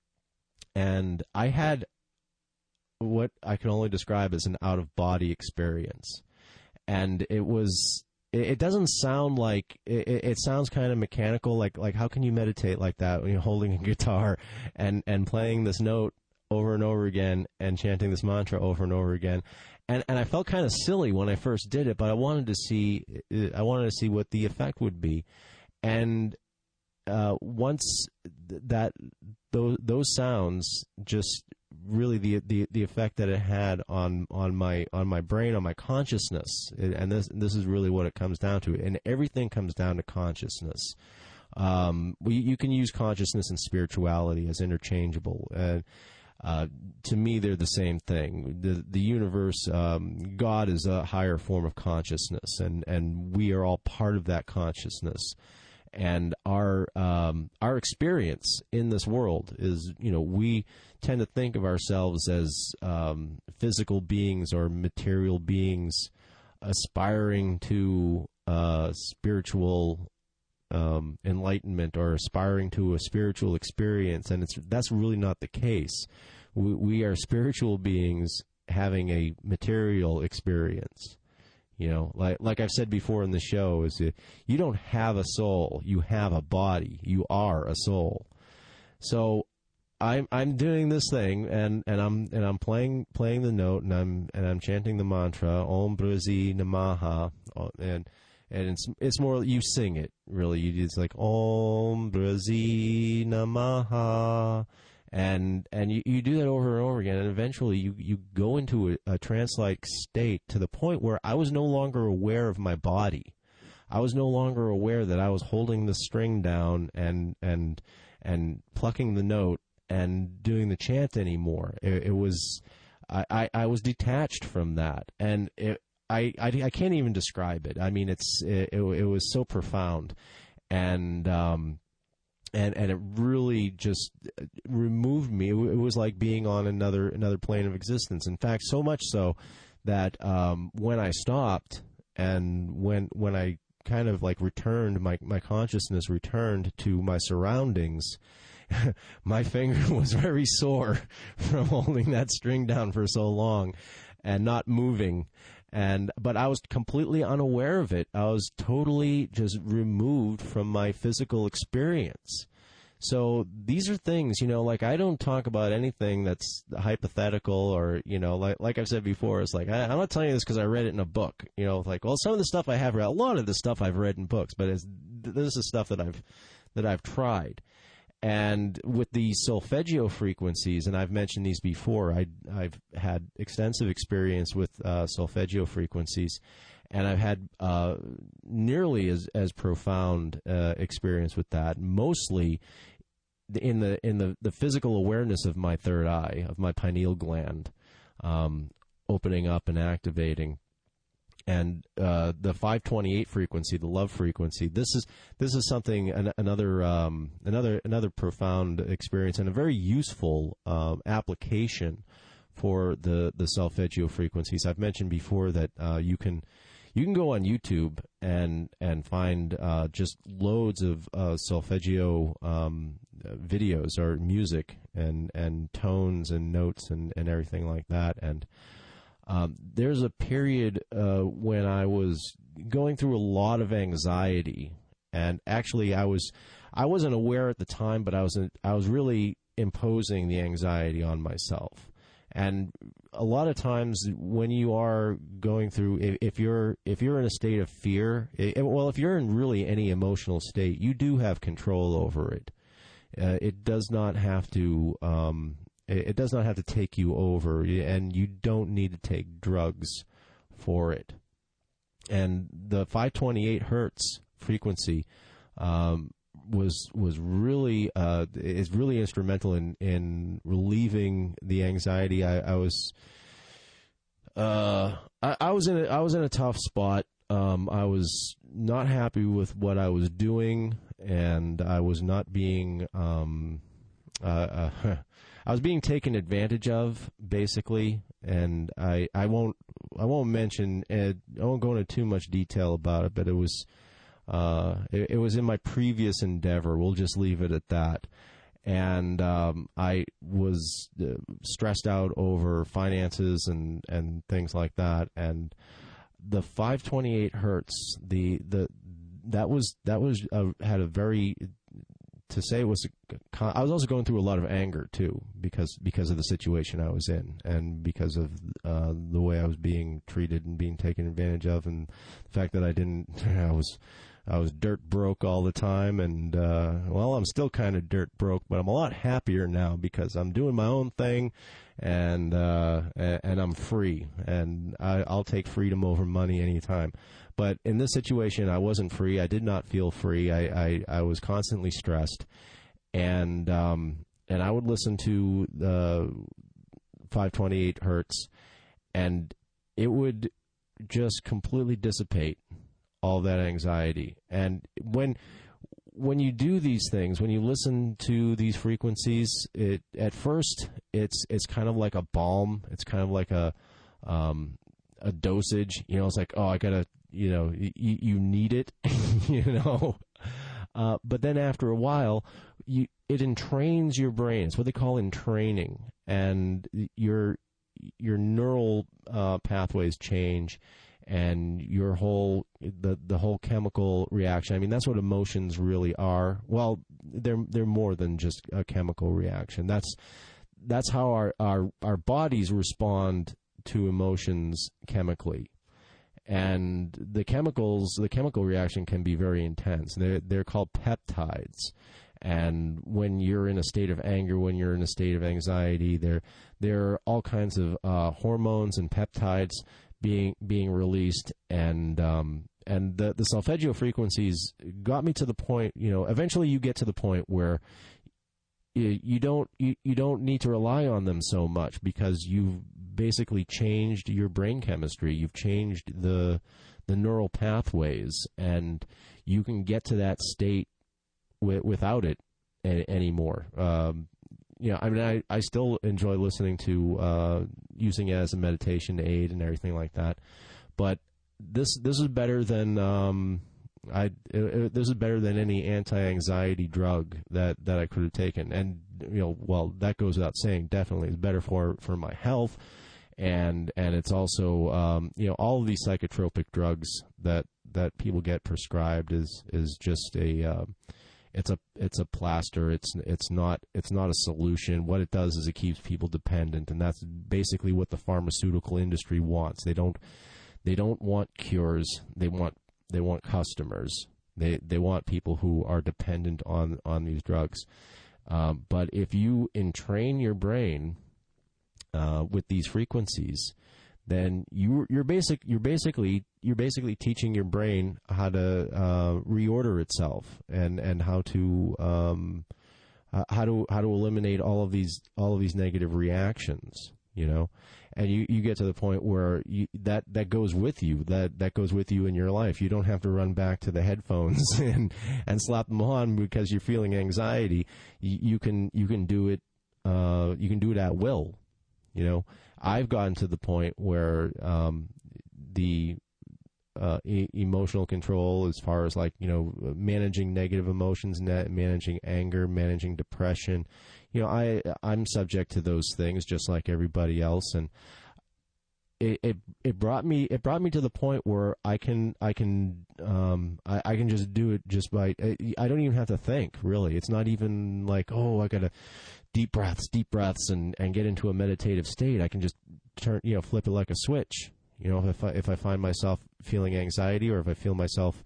And I had what I can only describe as an out-of-body experience. And it doesn't sound like, it sounds kind of mechanical, like how can you meditate like that when you're holding a guitar and playing this note over and over again and chanting this mantra over and over again. And I felt kind of silly when I first did it, but I wanted to see what the effect would be. And once those sounds, just really the effect that it had on my brain, on my consciousness, and this is really what it comes down to, and everything comes down to consciousness. You can use consciousness and spirituality as interchangeable, and to me they're the same thing. The universe, God is a higher form of consciousness, and we are all part of that consciousness. And our experience in this world is, we tend to think of ourselves as physical beings or material beings aspiring to spiritual enlightenment or aspiring to a spiritual experience, and that's really not the case. We are spiritual beings having a material experience. Like I've said before in the show, is that you don't have a soul, you have a body. You are a soul. So I'm doing this thing, and I'm playing the note, and I'm chanting the mantra Om Brazi Namaha, and it's more, you sing it really. It's like Om Brazi Namaha. And you do that over and over again, and eventually you go into a trance-like state to the point where I was no longer aware of my body. I was no longer aware that I was holding the string down and plucking the note and doing the chant anymore. I was detached from that, and I can't even describe it. I mean, it was so profound, and it really just removed me. It was like being on another plane of existence. In fact, so much so that when I stopped and when I kind of like returned, my consciousness returned to my surroundings, my finger was very sore from holding that string down for so long and not moving. But I was completely unaware of it. I was totally just removed from my physical experience. So these are things, like I don't talk about anything that's hypothetical or, like I've said before, it's like, I'm not telling you this because I read it in a book, some of the stuff I have read, a lot of the stuff I've read in books, but this is stuff that I've tried. And with the solfeggio frequencies, and I've mentioned these before, I've had extensive experience with solfeggio frequencies, and I've had nearly as profound experience with that. Mostly in the physical awareness of my third eye, of my pineal gland, opening up and activating. And the 528 frequency, the love frequency, this is something another profound experience and a very useful application for the solfeggio frequencies. I've mentioned before that you can go on YouTube and find just loads of solfeggio videos or music and tones and notes and everything like that. And there's a period when I was going through a lot of anxiety, and actually I wasn't aware at the time, but I was really imposing the anxiety on myself. And a lot of times when you are going through, if you're in a state of fear, if you're in really any emotional state, you do have control over it. It does not have to. It does not have to take you over, and you don't need to take drugs for it. And the 528 hertz frequency was really is really instrumental in relieving the anxiety. I was in a tough spot. I was not happy with what I was doing, and I was not being I was being taken advantage of, basically, and I won't mention I won't go into too much detail about it, but it was in my previous endeavor. We'll just leave it at that. And I was stressed out over finances and things like that. And the 528 hertz, that was had a very, to say it was, I was also going through a lot of anger too, because of the situation I was in, and because of the way I was being treated and being taken advantage of, and the fact that I was dirt broke all the time, and well, I'm still kind of dirt broke, but I'm a lot happier now because I'm doing my own thing, and I'm free, and I'll take freedom over money anytime. But in this situation, I wasn't free. I did not feel free. I was constantly stressed, and I would listen to the 528 hertz, and it would just completely dissipate all that anxiety. And when you do these things, when you listen to these frequencies, at first it's kind of like a balm. It's kind of like a dosage. It's like, oh, I gotta, you need it, but then after a while, it entrains your brain. It's what they call entraining, and your neural pathways change, and your whole the whole chemical reaction. I mean, that's what emotions really are. Well, they're more than just a chemical reaction. That's how our bodies respond to emotions chemically. And the chemical reaction can be very intense. They're called peptides. And when you're in a state of anger, when you're in a state of anxiety, there are all kinds of hormones and peptides being released. And the solfeggio frequencies got me to the point. Eventually you get to the point where you don't need to rely on them so much, because you've basically changed your brain chemistry. You've changed the neural pathways, and you can get to that state without it anymore. I still enjoy listening to using it as a meditation aid and everything like that, but this is better than this is better than any anti-anxiety drug that I could have taken. And well, that goes without saying. Definitely, it's better for my health, and it's also all of these psychotropic drugs that people get prescribed is just it's a plaster. It's not a solution. What it does is it keeps people dependent, and that's basically what the pharmaceutical industry wants. They don't want cures. They want customers. They want people who are dependent on these drugs. But if you entrain your brain with these frequencies, then you're basically teaching your brain how to reorder itself and how to eliminate all of these negative reactions, you know. And you get to the point where that goes with you. That goes with you in your life. You don't have to run back to the headphones and slap them on because you're feeling anxiety. You can do it. You can do it at will. You know, I've gotten to the point where the emotional control, as far as like, you know, managing negative emotions, managing anger, managing depression. You know, I'm subject to those things just like everybody else, and it brought me to the point where I can just do it just by, I don't even have to think, really. It's not even like, oh, I gotta deep breaths and get into a meditative state. I can just flip it like a switch. You know, if I find myself feeling anxiety, or if I feel myself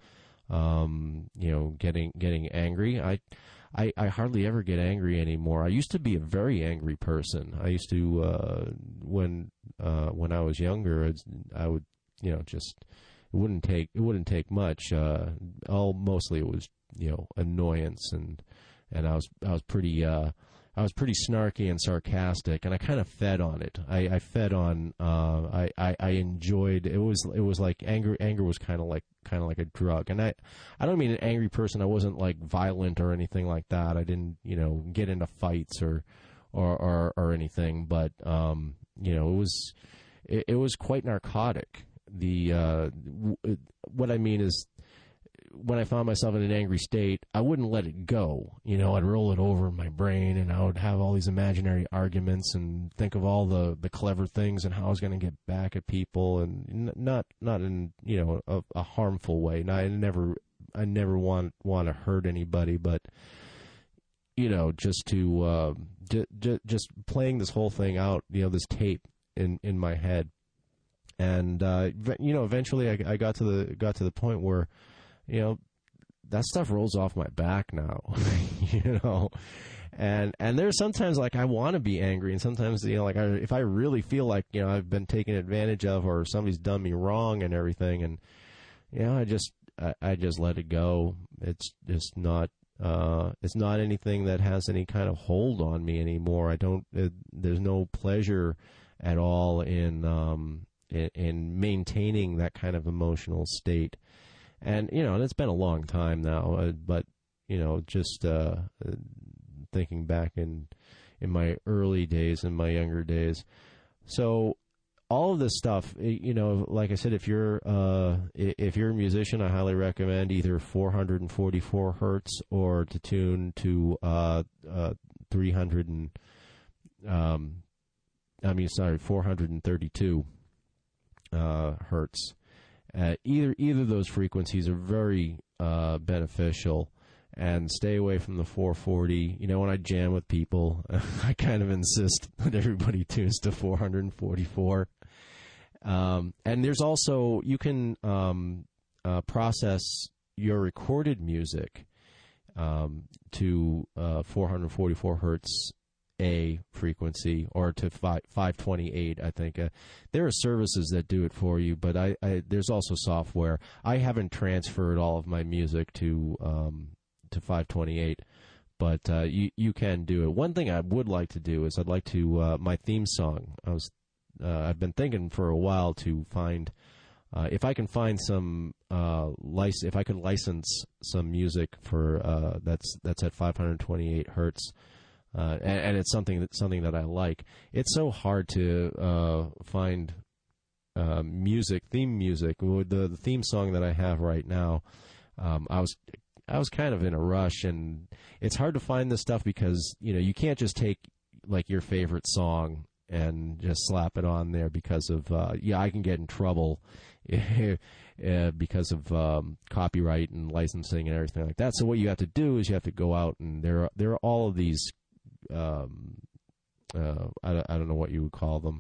getting angry, I hardly ever get angry anymore. I used to be a very angry person. I used to when I was younger, I would, you know, just it wouldn't take much. Mostly it was, you know, annoyance, and I was pretty snarky and sarcastic, and I kind of fed on it. I fed on. I enjoyed. It was like anger. Anger was kind of like a drug. And I don't mean an angry person. I wasn't like violent or anything like that. I didn't, you know, get into fights or anything. But you know, it was quite narcotic. What I mean is, when I found myself in an angry state, I wouldn't let it go. You know, I'd roll it over in my brain, and I would have all these imaginary arguments and think of all the clever things and how I was going to get back at people, and not in, you know, a harmful way. I never want to hurt anybody, but, you know, just to just playing this whole thing out, you know, this tape in my head, and you know, eventually I got to the point where, you know, that stuff rolls off my back now, you know, and there's sometimes like I want to be angry, and sometimes, you know, like if I really feel like, you know, I've been taken advantage of, or somebody's done me wrong and everything, and, you know, I just let it go. It's just not it's not anything that has any kind of hold on me anymore. There's no pleasure at all in maintaining that kind of emotional state. And, you know, and it's been a long time now, but, you know, just thinking back in my early days, in my younger days. So all of this stuff, you know, like I said, if you're a musician, I highly recommend either 444 hertz or to tune to 432 hertz. Either of those frequencies are very beneficial, and stay away from the 440. You know, when I jam with people, I kind of insist that everybody tunes to 444. And there's also, you can process your recorded music to 444 hertz A frequency, or to 528, I think. There are services that do it for you, but there's also software. I haven't transferred all of my music to 528, but you can do it. One thing I would like to do is I'd like to my theme song. I've been thinking for a while to find if I can find some if I could license some music for that's at 528 hertz. And it's something that I like. It's so hard to find theme music. The theme song that I have right now, I was kind of in a rush, and it's hard to find this stuff because, you know, you can't just take like your favorite song and just slap it on there because of I can get in trouble because of copyright and licensing and everything like that. So what you have to do is you have to go out, and there are all of these. I don't know what you would call them,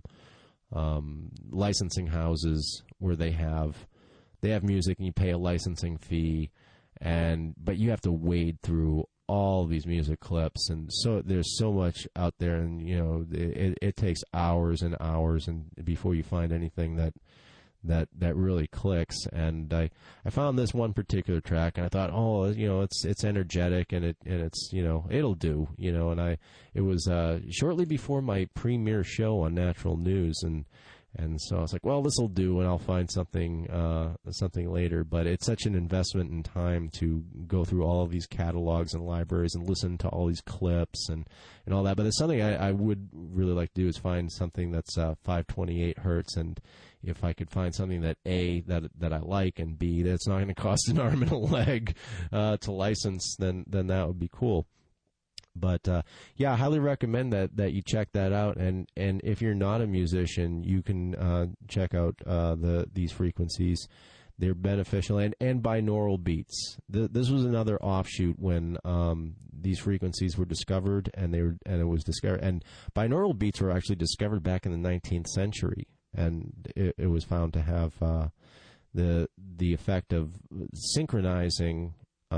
licensing houses where they have music and you pay a licensing fee, but you have to wade through all these music clips, and so there's so much out there, and it takes hours and hours and before you find anything that really clicks. And I found this one particular track, and I thought, it's energetic, and it's it'll do, and it was shortly before my premiere show on Natural News, and so I was like, well, this will do, and I'll find something later. But it's such an investment in time to go through all of these catalogs and libraries and listen to all these clips and all that. But it's something I would really like to do, is find something that's 528 hertz, and if I could find something that I like, and B, that's not going to cost an arm and a leg to license, then that would be cool. But I highly recommend that you check that out. And if you're not a musician, you can check out these frequencies. They're beneficial, and binaural beats. This was another offshoot when these frequencies were discovered, and it was discovered. And binaural beats were actually discovered back in the 19th century, and it was found to have the effect of synchronizing.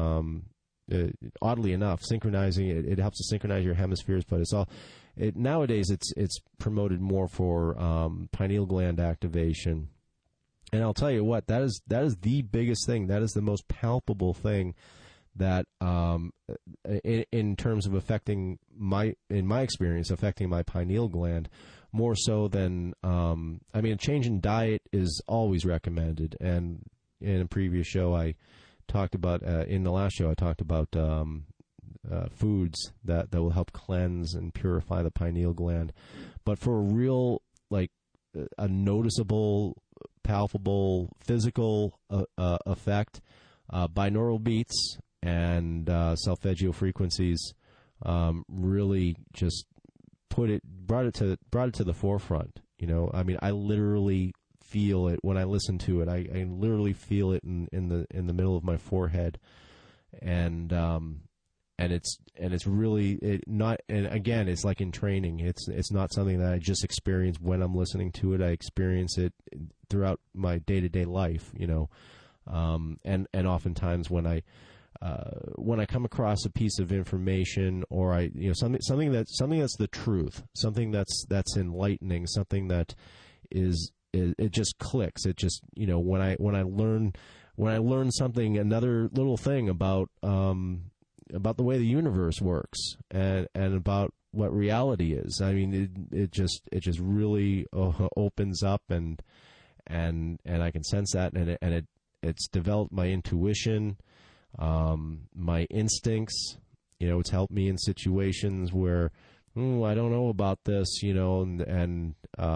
Oddly enough, synchronizing it helps to synchronize your hemispheres, but nowadays it's promoted more for pineal gland activation. And I'll tell you what, that is the biggest thing. That is the most palpable thing that in terms of affecting in my experience, affecting my pineal gland more so than a change in diet is always recommended. And in a previous show, I talked about in the last show, I talked about foods that will help cleanse and purify the pineal gland. But for a real, a noticeable, palpable, physical effect, binaural beats and solfeggio frequencies really just brought it to the forefront. I literally feel it when I listen to it. I literally feel it in the middle of my forehead, and it's really not. And again, it's like in training. It's not something that I just experience when I'm listening to it. I experience it throughout my day-to-day life. And oftentimes when I come across a piece of information, or something that's the truth, something that's enlightening, something that is. It just clicks. It just when I learn something, another little thing about the way the universe works and about what reality is. It just really opens up, and I can sense that, and it's developed my intuition, my instincts. It's helped me in situations where I don't know about this, and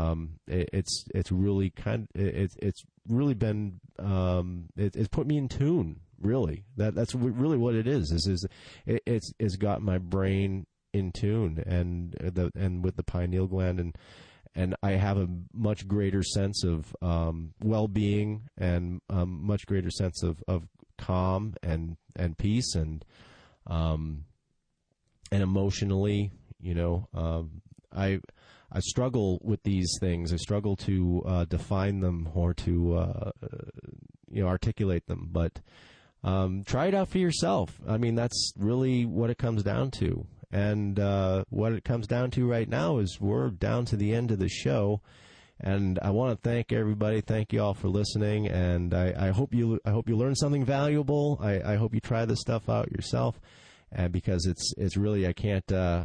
it's really it's really been it's put me in tune. Really, that's really what it is. It's got my brain in tune, and with the pineal gland, and I have a much greater sense of well-being, and much greater sense of calm and peace, and emotionally. I struggle with these things. I struggle to define them or to articulate them. But try it out for yourself. That's really what it comes down to. And what it comes down to right now is we're down to the end of the show. And I want to thank everybody. Thank you all for listening. And I hope you learned something valuable. I hope you try this stuff out yourself. Because it's really I can't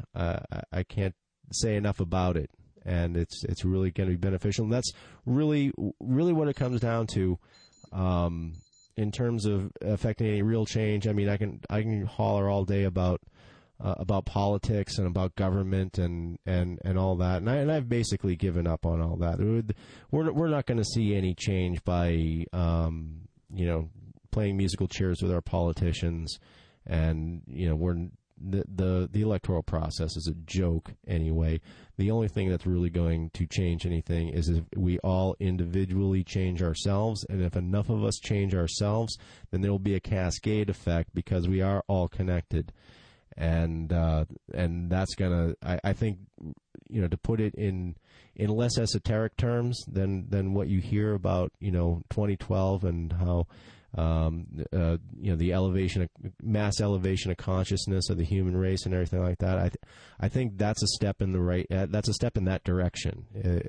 say enough about it, and it's really going to be beneficial. And that's really what it comes down to, in terms of affecting any real change. I can holler all day about politics and about government and all that, and I've basically given up on all that. We're not going to see any change by playing musical chairs with our politicians. And the electoral process is a joke anyway. The only thing that's really going to change anything is if we all individually change ourselves, and if enough of us change ourselves, then there will be a cascade effect, because we are all connected. And that's gonna, I think, to put it in less esoteric terms than what you hear about 2012 and how the mass elevation of consciousness of the human race and everything like that. I think that's a step in that's a step in that direction.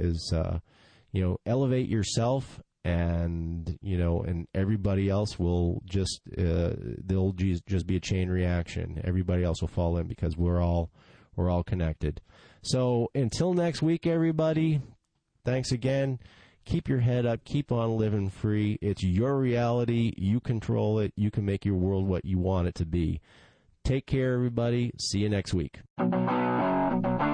Elevate yourself, and everybody else will they'll just be a chain reaction. Everybody else will fall in because we're all connected. So until next week, everybody, thanks again. Keep your head up. Keep on living free. It's your reality. You control it. You can make your world what you want it to be. Take care, everybody. See you next week.